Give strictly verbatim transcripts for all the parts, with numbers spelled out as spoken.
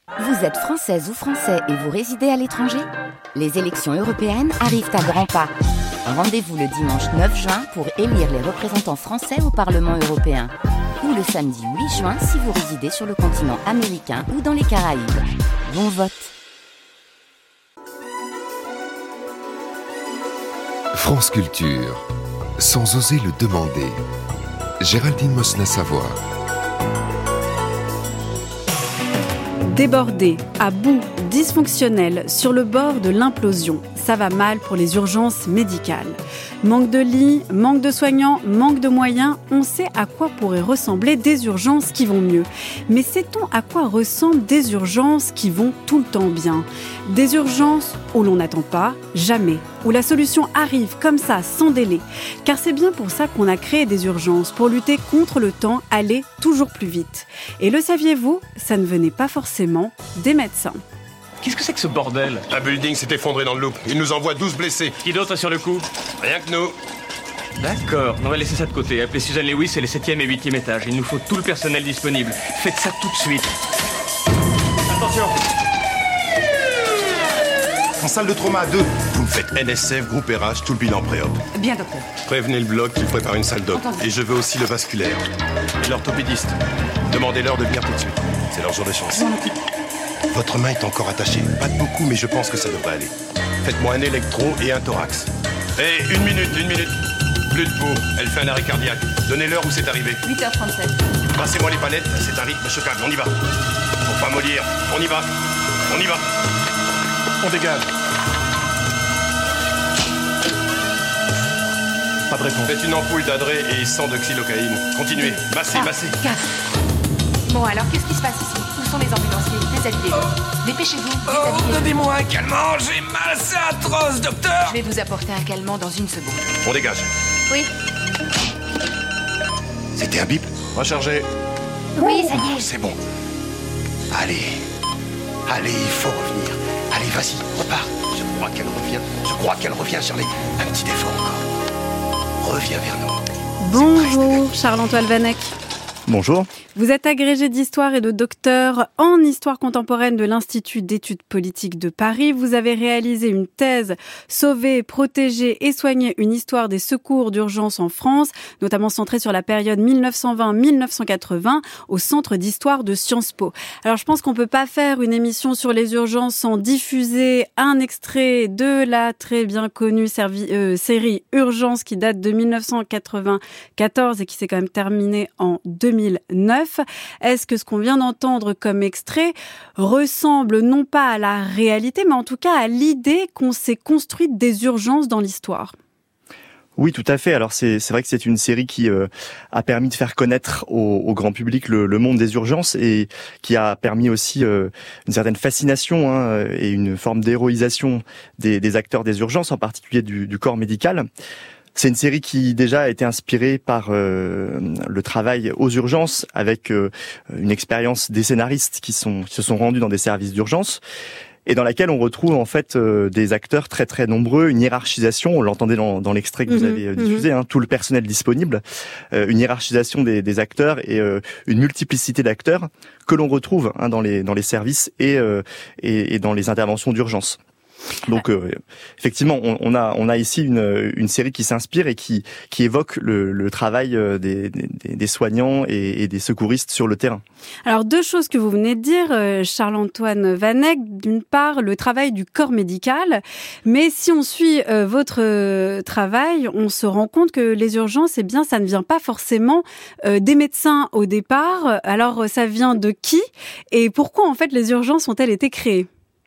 Vous êtes française ou français et vous résidez à l'étranger ? Les élections européennes arrivent à grands pas. Rendez-vous le dimanche neuf juin pour élire les représentants français au Parlement européen. Ou le samedi huit juin si vous résidez sur le continent américain ou dans les Caraïbes. Bon vote. France Culture, sans oser le demander. Géraldine Mosna-Savoie. Débordé, à bout, dysfonctionnel, sur le bord de l'implosion. Ça va mal pour les urgences médicales. Manque de lits, manque de soignants, manque de moyens, on sait à quoi pourraient ressembler des urgences qui vont mieux. Mais sait-on à quoi ressemblent des urgences qui vont tout le temps bien ? Des urgences où l'on n'attend pas, jamais, où la solution arrive comme ça, sans délai. Car c'est bien pour ça qu'on a créé des urgences, pour lutter contre le temps, aller toujours plus vite. Et le saviez-vous, ça ne venait pas forcément des médecins. Qu'est-ce que c'est que ce bordel ? Un building s'est effondré dans le loop. Il nous envoie douze blessés. Qui d'autre sur le coup ? Rien que nous. D'accord, on va laisser ça de côté. Appelez Suzanne Lewis et les septième et huitième étages. Il nous faut tout le personnel disponible. Faites ça tout de suite. Attention. En salle de trauma deux. Vous me faites N S F, groupe R H, tout le bilan pré-op. Bien, docteur. Prévenez le bloc qu'il prépare une salle d'op. Entendu. Et je veux aussi le vasculaire. Et l'orthopédiste. Demandez-leur de venir tout de suite. C'est leur jour de chance. Votre main est encore attachée. Pas de beaucoup, mais je pense que ça devrait aller. Faites-moi un électro et un thorax. Hé, hey, une minute, une minute. Plus de peau. Elle fait un arrêt cardiaque. Donnez l'heure où c'est arrivé. huit heures trente-sept. Passez-moi les panettes, c'est un rythme choquable. On y va. Faut pas mollir. On y va. On y va. On dégage. Pas de réponse. Faites une ampoule d'adré et cent de xylocaïne. Continuez. Massez, Ah, massez. quatre. Bon, alors, qu'est-ce qui se passe ici ? Où sont les ambulanciers ? Déshabillez-les. Dépêchez-vous, Oh, déshabillez-les. donnez-moi un calmant, j'ai mal, c'est atroce, docteur. Je vais vous apporter un calmant dans une seconde. On dégage. Oui. C'était un bip. Rechargez. Oui, ça y est. C'est bon. Allez. Allez, il faut revenir. Allez, vas-y, repars. Je crois qu'elle revient. Je crois qu'elle revient, Charlie. Un petit effort encore. Reviens vers nous. Bonjour, Charles-Antoine Vanek. Bonjour. Vous êtes agrégé d'histoire et de docteur en histoire contemporaine de l'Institut d'études politiques de Paris. Vous avez réalisé une thèse « Sauver, protéger et soigner une histoire des secours d'urgence en France », notamment centrée sur la période dix-neuf cent vingt à dix-neuf cent quatre-vingts au Centre d'histoire de Sciences Po. Alors je pense qu'on peut pas faire une émission sur les urgences sans diffuser un extrait de la très bien connue servi, euh, série Urgence qui date de dix-neuf cent quatre-vingt-quatorze et qui s'est quand même terminée en deux mille neuf. Est-ce que ce qu'on vient d'entendre comme extrait ressemble non pas à la réalité, mais en tout cas à l'idée qu'on s'est construite des urgences dans l'histoire ? Oui, tout à fait. Alors c'est c'est vrai que c'est une série qui euh, a permis de faire connaître au, au grand public le, le monde des urgences et qui a permis aussi euh, une certaine fascination hein, et une forme d'héroïsation des, des acteurs des urgences, en particulier du, du corps médical. C'est une série qui déjà a été inspirée par euh, le travail aux urgences avec euh, une expérience des scénaristes qui sont qui se sont rendus dans des services d'urgence et dans laquelle on retrouve en fait euh, des acteurs très très nombreux, une hiérarchisation, on l'entendait dans, dans l'extrait que vous Mmh, avez euh, diffusé, hein, tout le personnel disponible, euh, une hiérarchisation des, des acteurs et euh, une multiplicité d'acteurs que l'on retrouve hein, dans les dans les services et, euh, et et dans les interventions d'urgence. Donc euh, effectivement, on, on a on a ici une une série qui s'inspire et qui qui évoque le, le travail des, des des soignants et, et des secouristes sur le terrain. Alors deux choses que vous venez de dire, Charles-Antoine Vanek. D'une part, le travail du corps médical, mais si on suit euh, votre travail, on se rend compte que les urgences, eh bien, ça ne vient pas forcément euh, des médecins au départ. Alors ça vient de qui et pourquoi en fait les urgences ont-elles été créées ?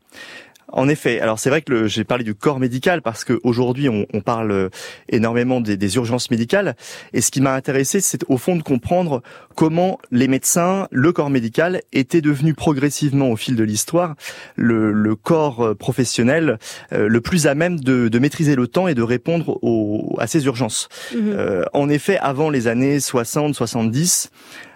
En effet, alors c'est vrai que le, j'ai parlé du corps médical parce qu'aujourd'hui on, on parle énormément des, des urgences médicales et ce qui m'a intéressé c'est au fond de comprendre comment les médecins, le corps médical étaient devenus progressivement au fil de l'histoire le, le corps professionnel euh, le plus à même de, de maîtriser le temps et de répondre aux, à ces urgences. Mmh. Euh, en effet, avant les années soixante soixante-dix,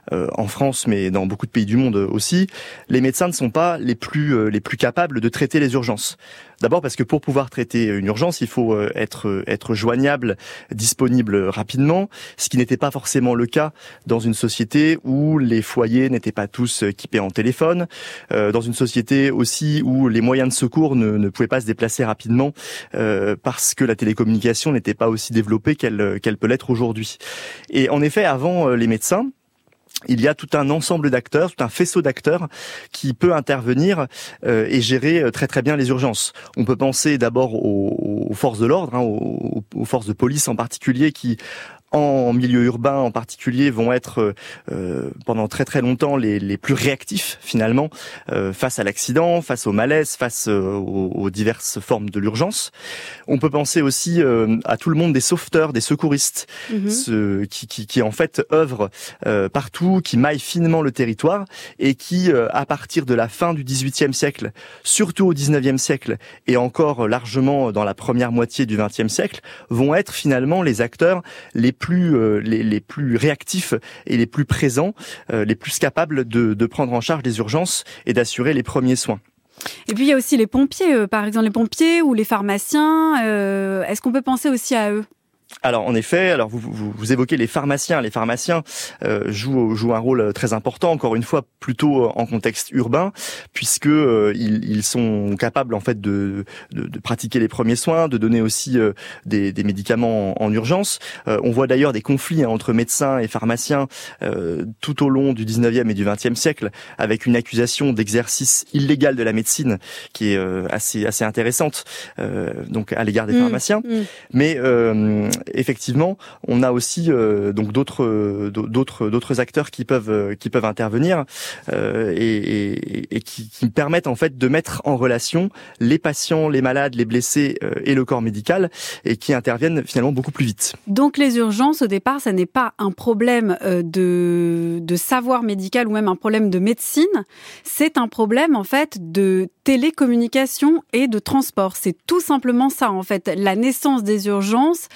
euh, en France, mais dans beaucoup de pays du monde aussi, les médecins ne sont pas les plus euh, les plus capables de traiter les urgences. D'abord parce que pour pouvoir traiter une urgence, il faut être être joignable, disponible rapidement, ce qui n'était pas forcément le cas dans une société où les foyers n'étaient pas tous équipés en téléphone, euh, dans une société aussi où les moyens de secours ne, ne pouvaient pas se déplacer rapidement euh, parce que la télécommunication n'était pas aussi développée qu'elle qu'elle peut l'être aujourd'hui. Et en effet, avant les médecins, il y a tout un ensemble d'acteurs, tout un faisceau d'acteurs qui peut intervenir euh, et gérer très très bien les urgences. On peut penser d'abord aux, aux forces de l'ordre, hein, aux, aux forces de police en particulier, qui en milieu urbain en particulier vont être euh, pendant très très longtemps les, les plus réactifs finalement euh, face à l'accident, face au malaise, face euh, aux, aux diverses formes de l'urgence. On peut penser aussi euh, à tout le monde des sauveteurs, des secouristes, mmh. ce, qui, qui, qui en fait œuvrent euh, partout, qui maillent finement le territoire et qui euh, à partir de la fin du dix-huitième siècle, surtout au dix-neuvième siècle et encore largement dans la première moitié du vingtième siècle, vont être finalement les acteurs les plus euh, les, les plus réactifs et les plus présents, euh, les plus capables de, de prendre en charge les urgences et d'assurer les premiers soins. Et puis il y a aussi les pompiers, euh, par exemple les pompiers ou les pharmaciens. Euh, est-ce qu'on peut penser aussi à eux ? Alors en effet, alors vous, vous, vous évoquez les pharmaciens. Les pharmaciens euh, jouent, jouent un rôle très important, encore une fois plutôt en contexte urbain, puisque euh, ils, ils sont capables en fait de, de, de pratiquer les premiers soins, de donner aussi euh, des, des médicaments en, en urgence. Euh, on voit d'ailleurs des conflits hein, entre médecins et pharmaciens euh, tout au long du dix-neuvième et du vingtième siècle, avec une accusation d'exercice illégal de la médecine qui est euh, assez assez intéressante, euh, donc à l'égard des mmh, pharmaciens. Mmh. Mais euh, effectivement, on a aussi euh, donc d'autres d'autres d'autres acteurs qui peuvent qui peuvent intervenir euh, et, et, et qui, qui permettent en fait de mettre en relation les patients, les malades, les blessés euh, et le corps médical et qui interviennent finalement beaucoup plus vite. Donc les urgences au départ, ça n'est pas un problème de de savoir médical ou même un problème de médecine, c'est un problème en fait de télécommunication et de transport. C'est tout simplement ça en fait. La naissance des urgences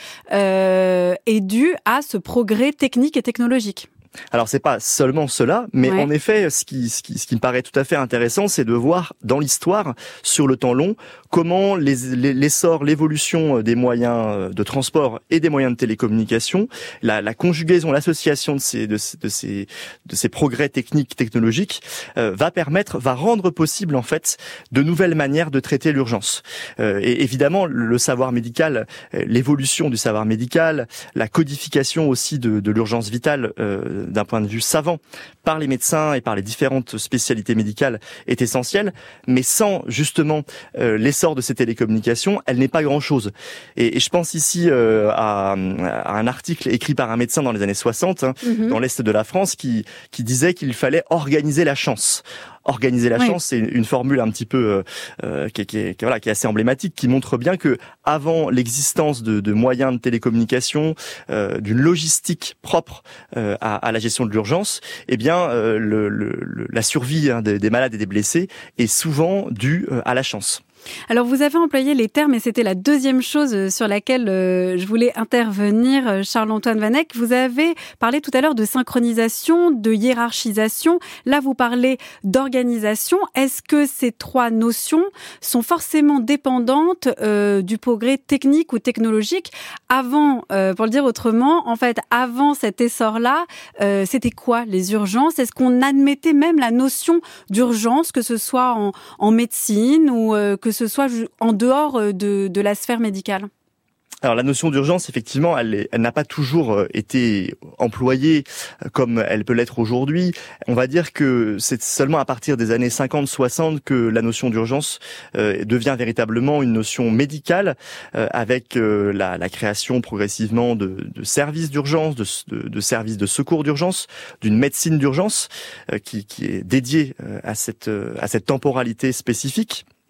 Euh, est due à ce progrès technique et technologique. Alors c'est pas seulement cela, mais ouais. en effet, ce qui, ce qui ce qui me paraît tout à fait intéressant, c'est de voir dans l'histoire, sur le temps long, comment les, les, l'essor, l'évolution des moyens de transport et des moyens de télécommunication, la, la conjugaison, l'association de ces de, de ces de ces progrès techniques, technologiques, euh, va permettre, va rendre possible en fait de nouvelles manières de traiter l'urgence. Euh, et évidemment, le savoir médical, l'évolution du savoir médical, la codification aussi de, de l'urgence vitale. Euh, d'un point de vue savant par les médecins et par les différentes spécialités médicales est essentielle, mais sans justement euh, l'essor de ces télécommunications, elle n'est pas grand-chose. Et, et je pense ici euh, à, à un article écrit par un médecin dans les années soixante, hein, mm-hmm. dans l'Est de la France, qui, qui disait qu'il fallait organiser la chance. Organiser la oui. chance, c'est une, une formule un petit peu euh, qui, qui, qui, voilà, qui est assez emblématique, qui montre bien que avant l'existence de, de moyens de télécommunication, euh, d'une logistique propre euh, à, à la gestion de l'urgence, eh bien euh, le, le, la survie hein, des, des malades et des blessés est souvent due euh, à la chance. Alors vous avez employé les termes et c'était la deuxième chose sur laquelle euh, je voulais intervenir, Charles-Antoine Van Eck. Vous avez parlé tout à l'heure de synchronisation, de hiérarchisation. Là, vous parlez d'organisation. Est-ce que ces trois notions sont forcément dépendantes euh, du progrès technique ou technologique ? Avant, euh, pour le dire autrement, en fait, avant cet essor-là, euh, c'était quoi les urgences ? Est-ce qu'on admettait même la notion d'urgence, que ce soit en, en médecine ou euh, que ce soit en dehors de, de la sphère médicale ? Alors la notion d'urgence, effectivement, elle, est, elle n'a pas toujours été employée comme elle peut l'être aujourd'hui. On va dire que c'est seulement à partir des années cinquante soixante que la notion d'urgence euh, devient véritablement une notion médicale, euh, avec euh, la, la création progressivement de, de services d'urgence, de, de, de services de secours d'urgence, d'une médecine d'urgence euh, qui, qui est dédiée euh, à cette, à cette temporalité spécifique.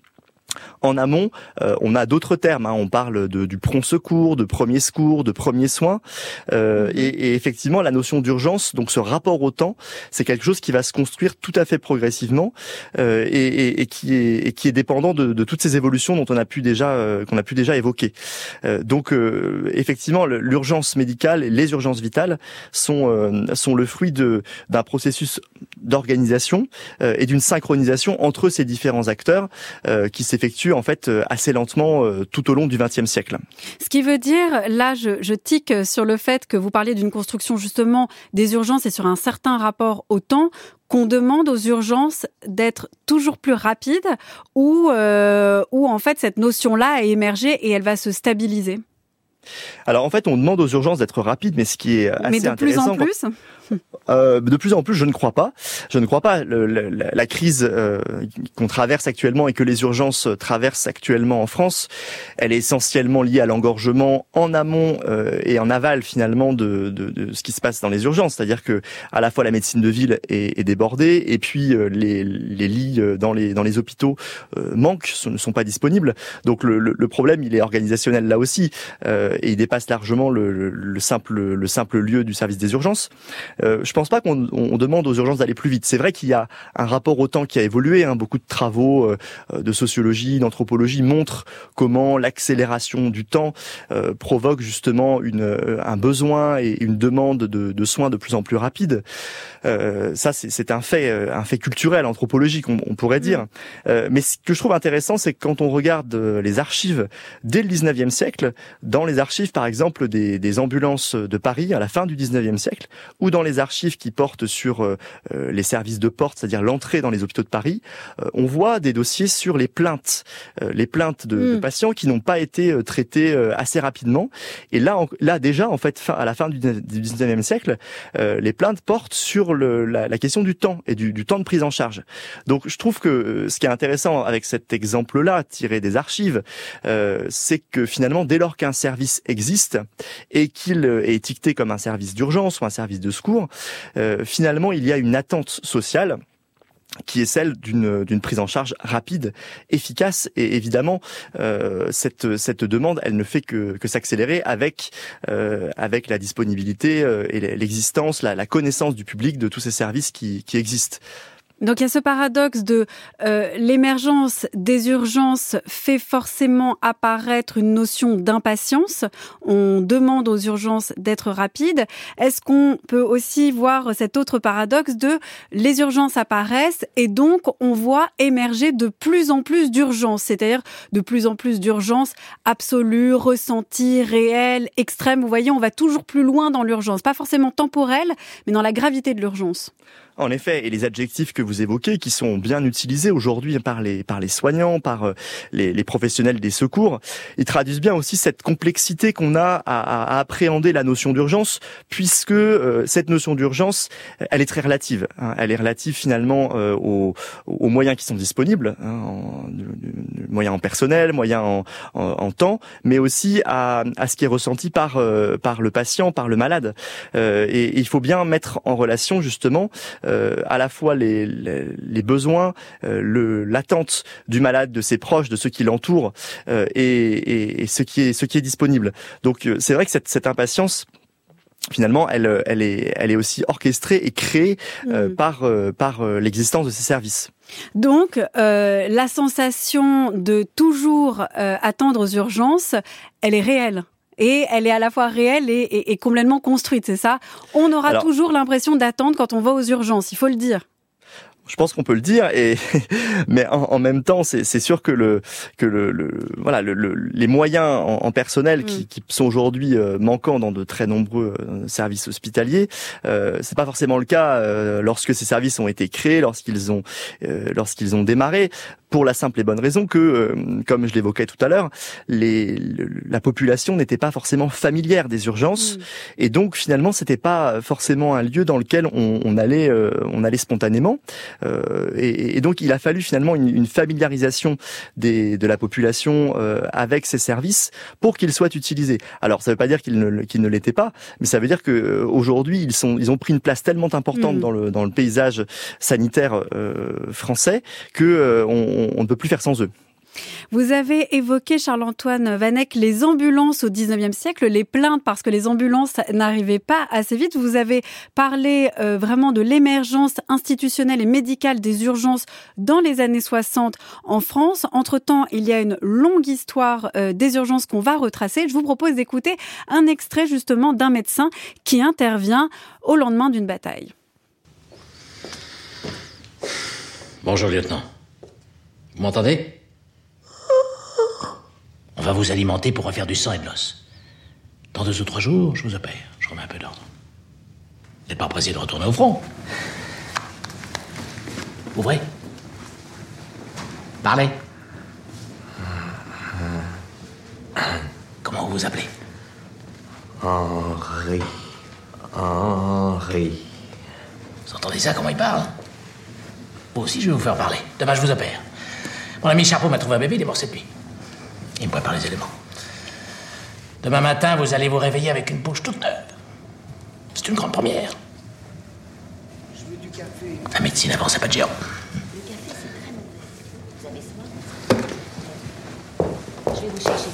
En amont, euh, on a d'autres termes. Hein. On parle de, du prompt secours, de premier secours, de premier soin. Euh, et, et effectivement, la notion d'urgence, donc ce rapport au temps, c'est quelque chose qui va se construire tout à fait progressivement euh, et, et, et, qui est, et qui est dépendant de, de toutes ces évolutions dont on a pu déjà, euh, qu'on a pu déjà évoquer. Euh, donc, euh, effectivement, l'urgence médicale et les urgences vitales sont euh, sont le fruit de d'un processus d'organisation euh, et d'une synchronisation entre ces différents acteurs euh, qui s'effectue en fait assez lentement euh, tout au long du vingtième siècle. Ce qui veut dire, là je, je tique sur le fait que vous parlez d'une construction justement des urgences et sur un certain rapport au temps, qu'on demande aux urgences d'être toujours plus rapides ou, euh, ou en fait cette notion-là a émergé et elle va se stabiliser. Alors en fait, on demande aux urgences d'être rapides, mais ce qui est assez mais de intéressant... plus en plus Euh, de plus en plus, je ne crois pas. Je ne crois pas. Le, le, la crise euh, qu'on traverse actuellement et que les urgences traversent actuellement en France, elle est essentiellement liée à l'engorgement en amont euh, et en aval finalement de, de, de ce qui se passe dans les urgences. C'est-à-dire que à la fois la médecine de ville est, est débordée et puis euh, les, les lits dans les dans les hôpitaux euh, manquent, ne sont pas disponibles. Donc le, le, le problème, il est organisationnel là aussi euh, et il dépasse largement le, le, le simple le simple lieu du service des urgences. Euh, je pense pas qu'on on demande aux urgences d'aller plus vite. C'est vrai qu'il y a un rapport au temps qui a évolué. Hein. Beaucoup de travaux euh, de sociologie, d'anthropologie montrent comment l'accélération du temps euh, provoque justement une, un besoin et une demande de, de soins de plus en plus rapide. Euh, ça, c'est, c'est un fait, un fait culturel, anthropologique, on, on pourrait dire. Euh, mais ce que je trouve intéressant, c'est que quand on regarde les archives dès le dix-neuvième siècle, dans les archives, par exemple, des, des ambulances de Paris à la fin du dix-neuvième siècle, ou dans les archives qui portent sur euh, les services de porte, c'est-à-dire l'entrée dans les hôpitaux de Paris, euh, on voit des dossiers sur les plaintes, euh, les plaintes de, mmh. de patients qui n'ont pas été euh, traités euh, assez rapidement. Et là, en, là déjà, en fait, fin, à la fin du dix-neuvième siècle, euh, les plaintes portent sur le, la, la question du temps et du, du temps de prise en charge. Donc, je trouve que euh, ce qui est intéressant avec cet exemple-là, tiré des archives, euh, c'est que finalement, dès lors qu'un service existe et qu'il est étiqueté comme un service d'urgence ou un service de secours, Euh, finalement, il y a une attente sociale qui est celle d'une d'une prise en charge rapide, efficace, et évidemment euh, cette cette demande, elle ne fait que que s'accélérer avec euh, avec la disponibilité euh, et l'existence, la, la connaissance du public de tous ces services qui qui existent. Donc il y a ce paradoxe de euh, l'émergence des urgences fait forcément apparaître une notion d'impatience. On demande aux urgences d'être rapides. Est-ce qu'on peut aussi voir cet autre paradoxe de les urgences apparaissent et donc on voit émerger de plus en plus d'urgences, c'est-à-dire de plus en plus d'urgences absolues, ressenties, réelles, extrêmes. Vous voyez, on va toujours plus loin dans l'urgence, pas forcément temporelle, mais dans la gravité de l'urgence. En effet, et les adjectifs que vous évoquez, qui sont bien utilisés aujourd'hui par les par les soignants, par les, les professionnels des secours, ils traduisent bien aussi cette complexité qu'on a à, à appréhender la notion d'urgence, puisque euh, cette notion d'urgence, elle est très relative. Hein, elle est relative finalement euh, aux, aux moyens qui sont disponibles, hein, en, de, de, moyens en personnel, moyens en, en, en temps, mais aussi à, à ce qui est ressenti par euh, par le patient, par le malade. Euh, et, et il faut bien mettre en relation justement Euh, à la fois les, les, les besoins, euh, le, l'attente du malade, de ses proches, de ceux qui l'entourent, euh, et, et, et ce qui est ce qui est disponible. Donc euh, c'est vrai que cette, cette impatience, finalement, elle, elle est, elle est aussi orchestrée et créée euh, mmh. par euh, par euh, l'existence de ces services. Donc, euh, la sensation de toujours euh, attendre aux urgences, elle est réelle. Et elle est à la fois réelle et, et, et complètement construite, c'est ça ? On aura Alors, toujours l'impression d'attendre quand on va aux urgences, il faut le dire. Je pense qu'on peut le dire, et mais en, en même temps, c'est, c'est sûr que le que le, le voilà le, le, les moyens en, en personnel mmh. qui, qui sont aujourd'hui euh, manquants dans de très nombreux euh, services hospitaliers, euh, c'est pas forcément le cas euh, lorsque ces services ont été créés, lorsqu'ils ont euh, lorsqu'ils ont démarré. Pour la simple et bonne raison que, euh, comme je l'évoquais tout à l'heure, les, le, la population n'était pas forcément familière des urgences, mmh. et donc finalement c'était pas forcément un lieu dans lequel on, on allait, euh, on allait spontanément. Euh, et, et donc il a fallu finalement une, une familiarisation des, de la population euh, avec ces services pour qu'ils soient utilisés. Alors ça veut pas dire qu'ils ne, qu'ils ne l'étaient pas, mais ça veut dire que euh, aujourd'hui ils sont, ils ont pris une place tellement importante mmh. dans le dans le paysage sanitaire euh, français que euh, on on ne peut plus faire sans eux. Vous avez évoqué, Charles-Antoine Vanneck, les ambulances au dix-neuvième siècle, les plaintes parce que les ambulances n'arrivaient pas assez vite. Vous avez parlé euh, vraiment de l'émergence institutionnelle et médicale des urgences dans les années soixante en France. Entre-temps, il y a une longue histoire euh, des urgences qu'on va retracer. Je vous propose d'écouter un extrait justement d'un médecin qui intervient au lendemain d'une bataille. Bonjour, lieutenant. Vous m'entendez ? On va vous alimenter pour refaire du sang et de l'os. Dans deux ou trois jours, je vous opère. Je remets un peu d'ordre. Vous n'êtes pas pressé de retourner au front ? Ouvrez. Parlez. Comment vous vous appelez ? Henri. Henri. Vous entendez ça, comment il parle ? Moi aussi, je vais vous faire parler. Demain, je vous opère. Mon ami Charpeau m'a trouvé un bébé, il est mort cette nuit. Il me prépare les éléments. Demain matin, vous allez vous réveiller avec une bouche toute neuve. C'est une grande première. Je veux du café. La médecine avance à pas de géant. Le café, c'est très mauvais. Vous avez soin ? Je vais vous chercher.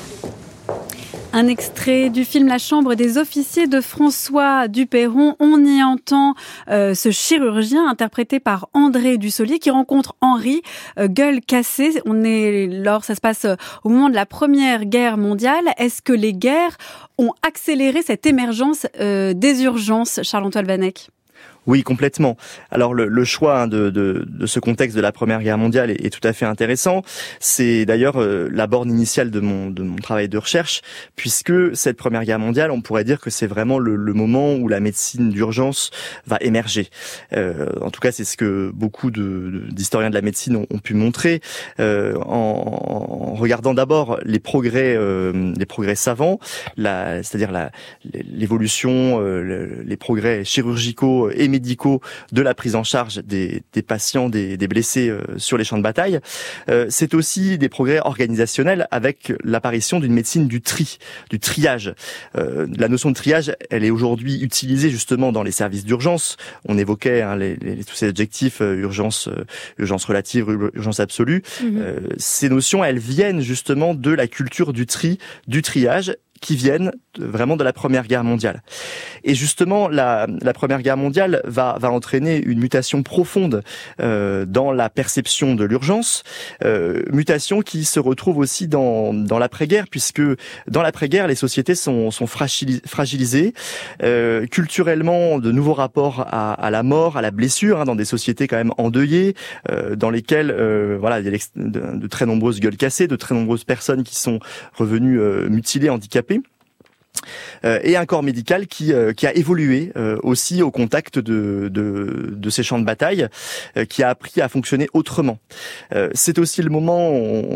Un extrait du film La Chambre des officiers de François Duperron. On y entend euh, ce chirurgien interprété par André Dussolier qui rencontre Henri, euh, gueule cassée. On est lors, ça se passe au moment de la Première Guerre mondiale. Est-ce que les guerres ont accéléré cette émergence euh, des urgences, Charles-Antoine Vanneck ? Oui, complètement. Alors le, le choix hein, de, de, de ce contexte de la Première Guerre mondiale est, est tout à fait intéressant. C'est d'ailleurs euh, la borne initiale de mon, de mon travail de recherche, puisque cette Première Guerre mondiale, on pourrait dire que c'est vraiment le, le moment où la médecine d'urgence va émerger. Euh, en tout cas, c'est ce que beaucoup de, de, d'historiens de la médecine ont, ont pu montrer euh, en, en regardant d'abord les progrès, euh, les progrès savants, la, c'est-à-dire la, l'évolution, euh, les progrès chirurgicaux et médicaux de la prise en charge des, des patients, des, des blessés euh, sur les champs de bataille. Euh, c'est aussi des progrès organisationnels avec l'apparition d'une médecine du tri, du triage. Euh, la notion de triage, elle est aujourd'hui utilisée justement dans les services d'urgence. On évoquait hein, les, les, tous ces adjectifs euh, urgence, euh, urgence relative, urgence absolue. Mmh. Euh, ces notions, elles viennent justement de la culture du tri, du triage, qui viennent vraiment de la Première Guerre mondiale. Et justement, la, la Première Guerre mondiale va, va entraîner une mutation profonde euh, dans la perception de l'urgence, euh, mutation qui se retrouve aussi dans, dans l'après-guerre, puisque dans l'après-guerre, les sociétés sont, sont fragilisées, euh, culturellement, de nouveaux rapports à, à la mort, à la blessure, hein, dans des sociétés quand même endeuillées, euh, dans lesquelles euh, voilà, il y a de, de très nombreuses gueules cassées, de très nombreuses personnes qui sont revenues euh, mutilées, handicapées. Euh, et un corps médical qui euh, qui a évolué euh, aussi au contact de de, de ces champs de bataille, euh, qui a appris à fonctionner autrement. Euh, c'est aussi le moment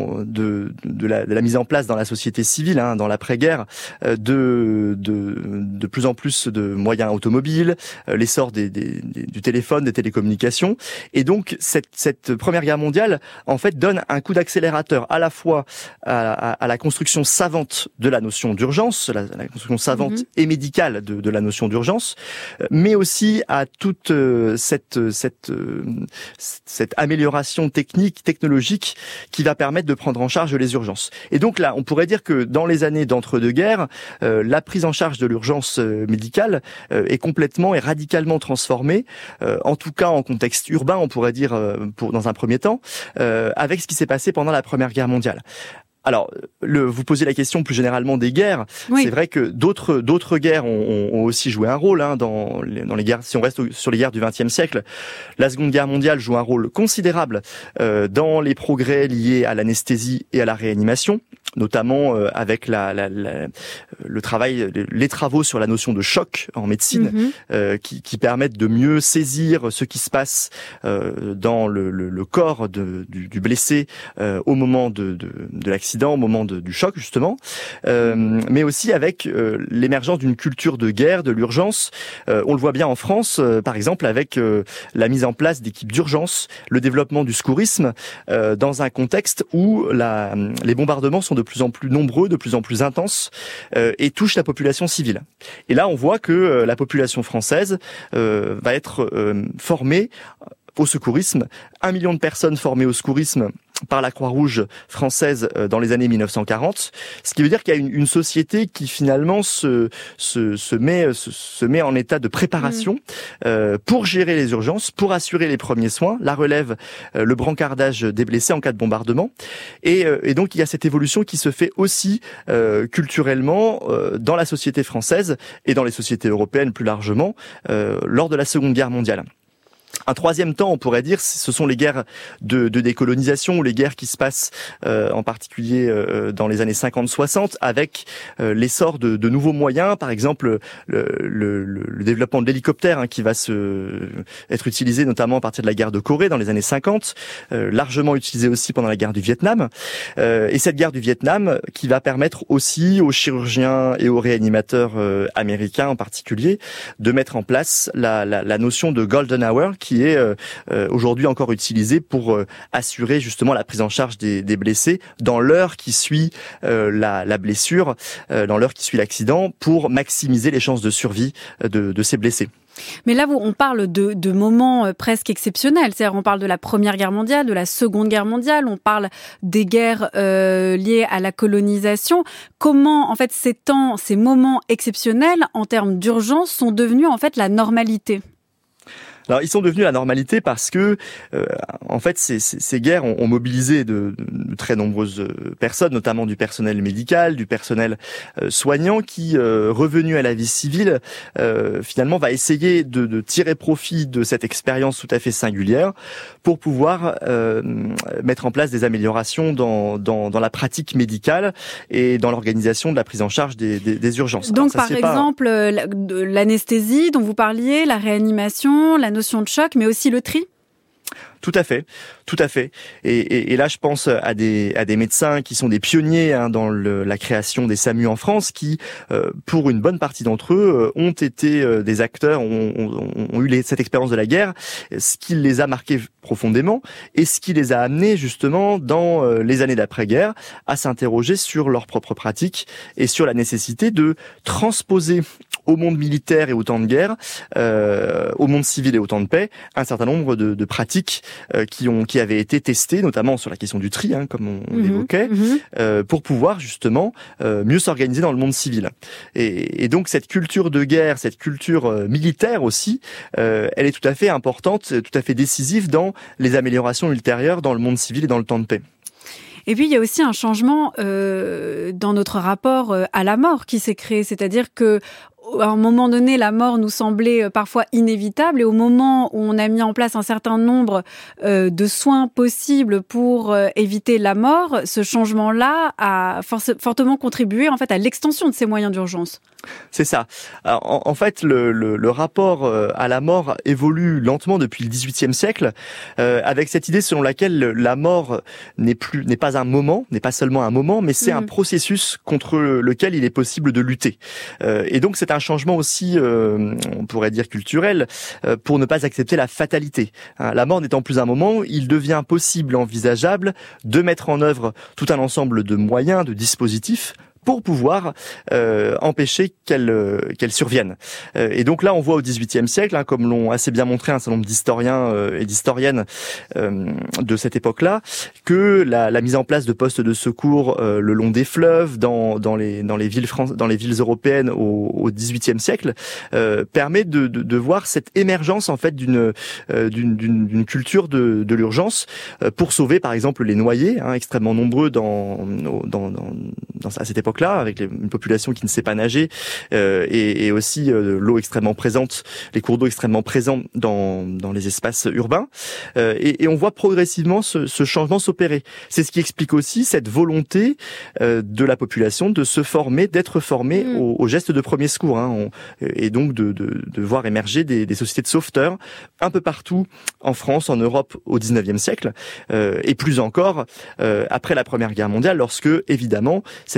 de de la, de la mise en place dans la société civile, hein, dans l'après-guerre, euh, de de de plus en plus de moyens automobiles, euh, l'essor des, des, des du téléphone, des télécommunications, et donc cette cette Première Guerre mondiale en fait donne un coup d'accélérateur à la fois à, à, à la construction savante de la notion d'urgence, la, la construction savante mmh. et médicale de, de la notion d'urgence, mais aussi à toute euh, cette cette euh, cette amélioration technique, technologique qui va permettre de prendre en charge les urgences. Et donc là, on pourrait dire que dans les années d'entre-deux-guerres, euh, la prise en charge de l'urgence euh, médicale euh, est complètement et radicalement transformée, euh, en tout cas en contexte urbain, on pourrait dire euh, pour dans un premier temps, euh, avec ce qui s'est passé pendant la Première Guerre mondiale. Alors, le, vous posez la question plus généralement des guerres. Oui. C'est vrai que d'autres d'autres guerres ont, ont aussi joué un rôle hein, dans les, dans les guerres. Si on reste sur les guerres du vingtième siècle, la Seconde Guerre mondiale joue un rôle considérable euh, dans les progrès liés à l'anesthésie et à la réanimation, notamment euh, avec la, la, la, le travail, les travaux sur la notion de choc en médecine, mm-hmm. euh, qui, qui permettent de mieux saisir ce qui se passe euh, dans le, le, le corps de, du, du blessé euh, au moment de, de, de l'accident, au moment de, du choc justement, euh, mais aussi avec euh, l'émergence d'une culture de guerre, de l'urgence. Euh, on le voit bien en France, euh, par exemple, avec euh, la mise en place d'équipes d'urgence, le développement du secourisme, euh, dans un contexte où la, les bombardements sont de plus en plus nombreux, de plus en plus intenses, euh, et touchent la population civile. Et là, on voit que euh, la population française euh, va être euh, formée au secourisme, un million de personnes formées au secourisme par la Croix-Rouge française dans les années mille neuf cent quarante, ce qui veut dire qu'il y a une, une société qui finalement se, se, se, met, se, se met en état de préparation mmh. euh, pour gérer les urgences, pour assurer les premiers soins, la relève, euh, le brancardage des blessés en cas de bombardement. Et, euh, et donc il y a cette évolution qui se fait aussi euh, culturellement euh, dans la société française et dans les sociétés européennes plus largement euh, lors de la Seconde Guerre mondiale. Un troisième temps, on pourrait dire, ce sont les guerres de, de décolonisation, ou les guerres qui se passent euh, en particulier euh, dans les années cinquante soixante, avec euh, l'essor de, de nouveaux moyens, par exemple le, le, le développement de l'hélicoptère hein, qui va se, être utilisé notamment à partir de la guerre de Corée dans les années cinquante, euh, largement utilisé aussi pendant la guerre du Vietnam. Euh, et cette guerre du Vietnam qui va permettre aussi aux chirurgiens et aux réanimateurs euh, américains en particulier de mettre en place la, la, la notion de golden hour, qui est euh, aujourd'hui encore utilisé pour euh, assurer justement la prise en charge des, des blessés dans l'heure qui suit euh, la, la blessure, euh, dans l'heure qui suit l'accident, pour maximiser les chances de survie de, de ces blessés. Mais là, on parle de, de moments presque exceptionnels. C'est-à-dire, on parle de la Première Guerre mondiale, de la Seconde Guerre mondiale, on parle des guerres euh, liées à la colonisation. Comment, en fait, ces temps, ces moments exceptionnels, en termes d'urgence, sont devenus en fait la normalité ? Alors, ils sont devenus la normalité parce que, euh, en fait, ces, ces, ces guerres ont, ont mobilisé de, de très nombreuses personnes, notamment du personnel médical, du personnel euh, soignant, qui, euh, revenu à la vie civile, euh, finalement, va essayer de, de tirer profit de cette expérience tout à fait singulière pour pouvoir euh, mettre en place des améliorations dans, dans, dans la pratique médicale et dans l'organisation de la prise en charge des, des, des urgences. Donc, Alors, ça, par exemple, pas... l'anesthésie dont vous parliez, la réanimation, la notion de choc, mais aussi le tri ? Tout à fait, tout à fait. Et, et, et là, je pense à des à des médecins qui sont des pionniers hein, dans le, la création des SAMU en France, qui, euh, pour une bonne partie d'entre eux, ont été euh, des acteurs, ont, ont, ont eu les, cette expérience de la guerre, ce qui les a marqués profondément et ce qui les a amenés justement dans euh, les années d'après-guerre à s'interroger sur leur propre pratique et sur la nécessité de transposer au monde militaire et au temps de guerre, euh, au monde civil et au temps de paix, un certain nombre de, de pratiques euh, qui ont qui avaient été testées, notamment sur la question du tri, hein, comme on, on mmh, l'évoquait, mmh. euh, pour pouvoir justement euh, mieux s'organiser dans le monde civil. Et, et donc cette culture de guerre, cette culture euh, militaire aussi, euh, elle est tout à fait importante, tout à fait décisive dans les améliorations ultérieures dans le monde civil et dans le temps de paix. Et puis, il y a aussi un changement euh, dans notre rapport euh, à la mort qui s'est créé. C'est-à-dire que à un moment donné, la mort nous semblait parfois inévitable, et au moment où on a mis en place un certain nombre euh, de soins possibles pour euh, éviter la mort, ce changement-là a force, fortement contribué en fait à l'extension de ces moyens d'urgence. C'est ça. Alors, en, en fait, le, le, le rapport à la mort évolue lentement depuis le dix-huitième siècle, euh, avec cette idée selon laquelle la mort n'est plus, n'est pas un moment, n'est pas seulement un moment, mais c'est mmh. un processus contre lequel il est possible de lutter. Euh, et donc, c'est un changement aussi, euh, on pourrait dire culturel, euh, pour ne pas accepter la fatalité. Hein, la mort n'étant plus un moment, il devient possible, envisageable, de mettre en œuvre tout un ensemble de moyens, de dispositifs pour pouvoir euh, empêcher qu'elle euh, qu'elle survienne. Euh, et donc là, on voit au dix-huitième siècle, hein, comme l'ont assez bien montré un certain nombre d'historiens euh, et d'historiennes euh, de cette époque-là, que la, la mise en place de postes de secours euh, le long des fleuves, dans dans les dans les villes France, dans les villes européennes au, au dix-huitième siècle, euh, permet de, de de voir cette émergence en fait d'une euh, d'une, d'une d'une culture de de l'urgence euh, pour sauver par exemple les noyés, hein, extrêmement nombreux dans dans dans, dans à cette époque là, avec les, une population qui ne sait pas nager, euh, et, et aussi euh, l'eau extrêmement présente, les cours d'eau extrêmement présents dans, dans les espaces urbains. Euh, et, et on voit progressivement ce, ce changement s'opérer. C'est ce qui explique aussi cette volonté euh, de la population de se former, d'être formée mmh. aux, aux gestes de premier secours, hein, on, et donc de, de, de voir émerger des, des sociétés de sauveteurs un peu partout en France, en Europe au dix-neuvième siècle, euh, et plus encore euh, après la Première Guerre mondiale, lorsque évidemment cette question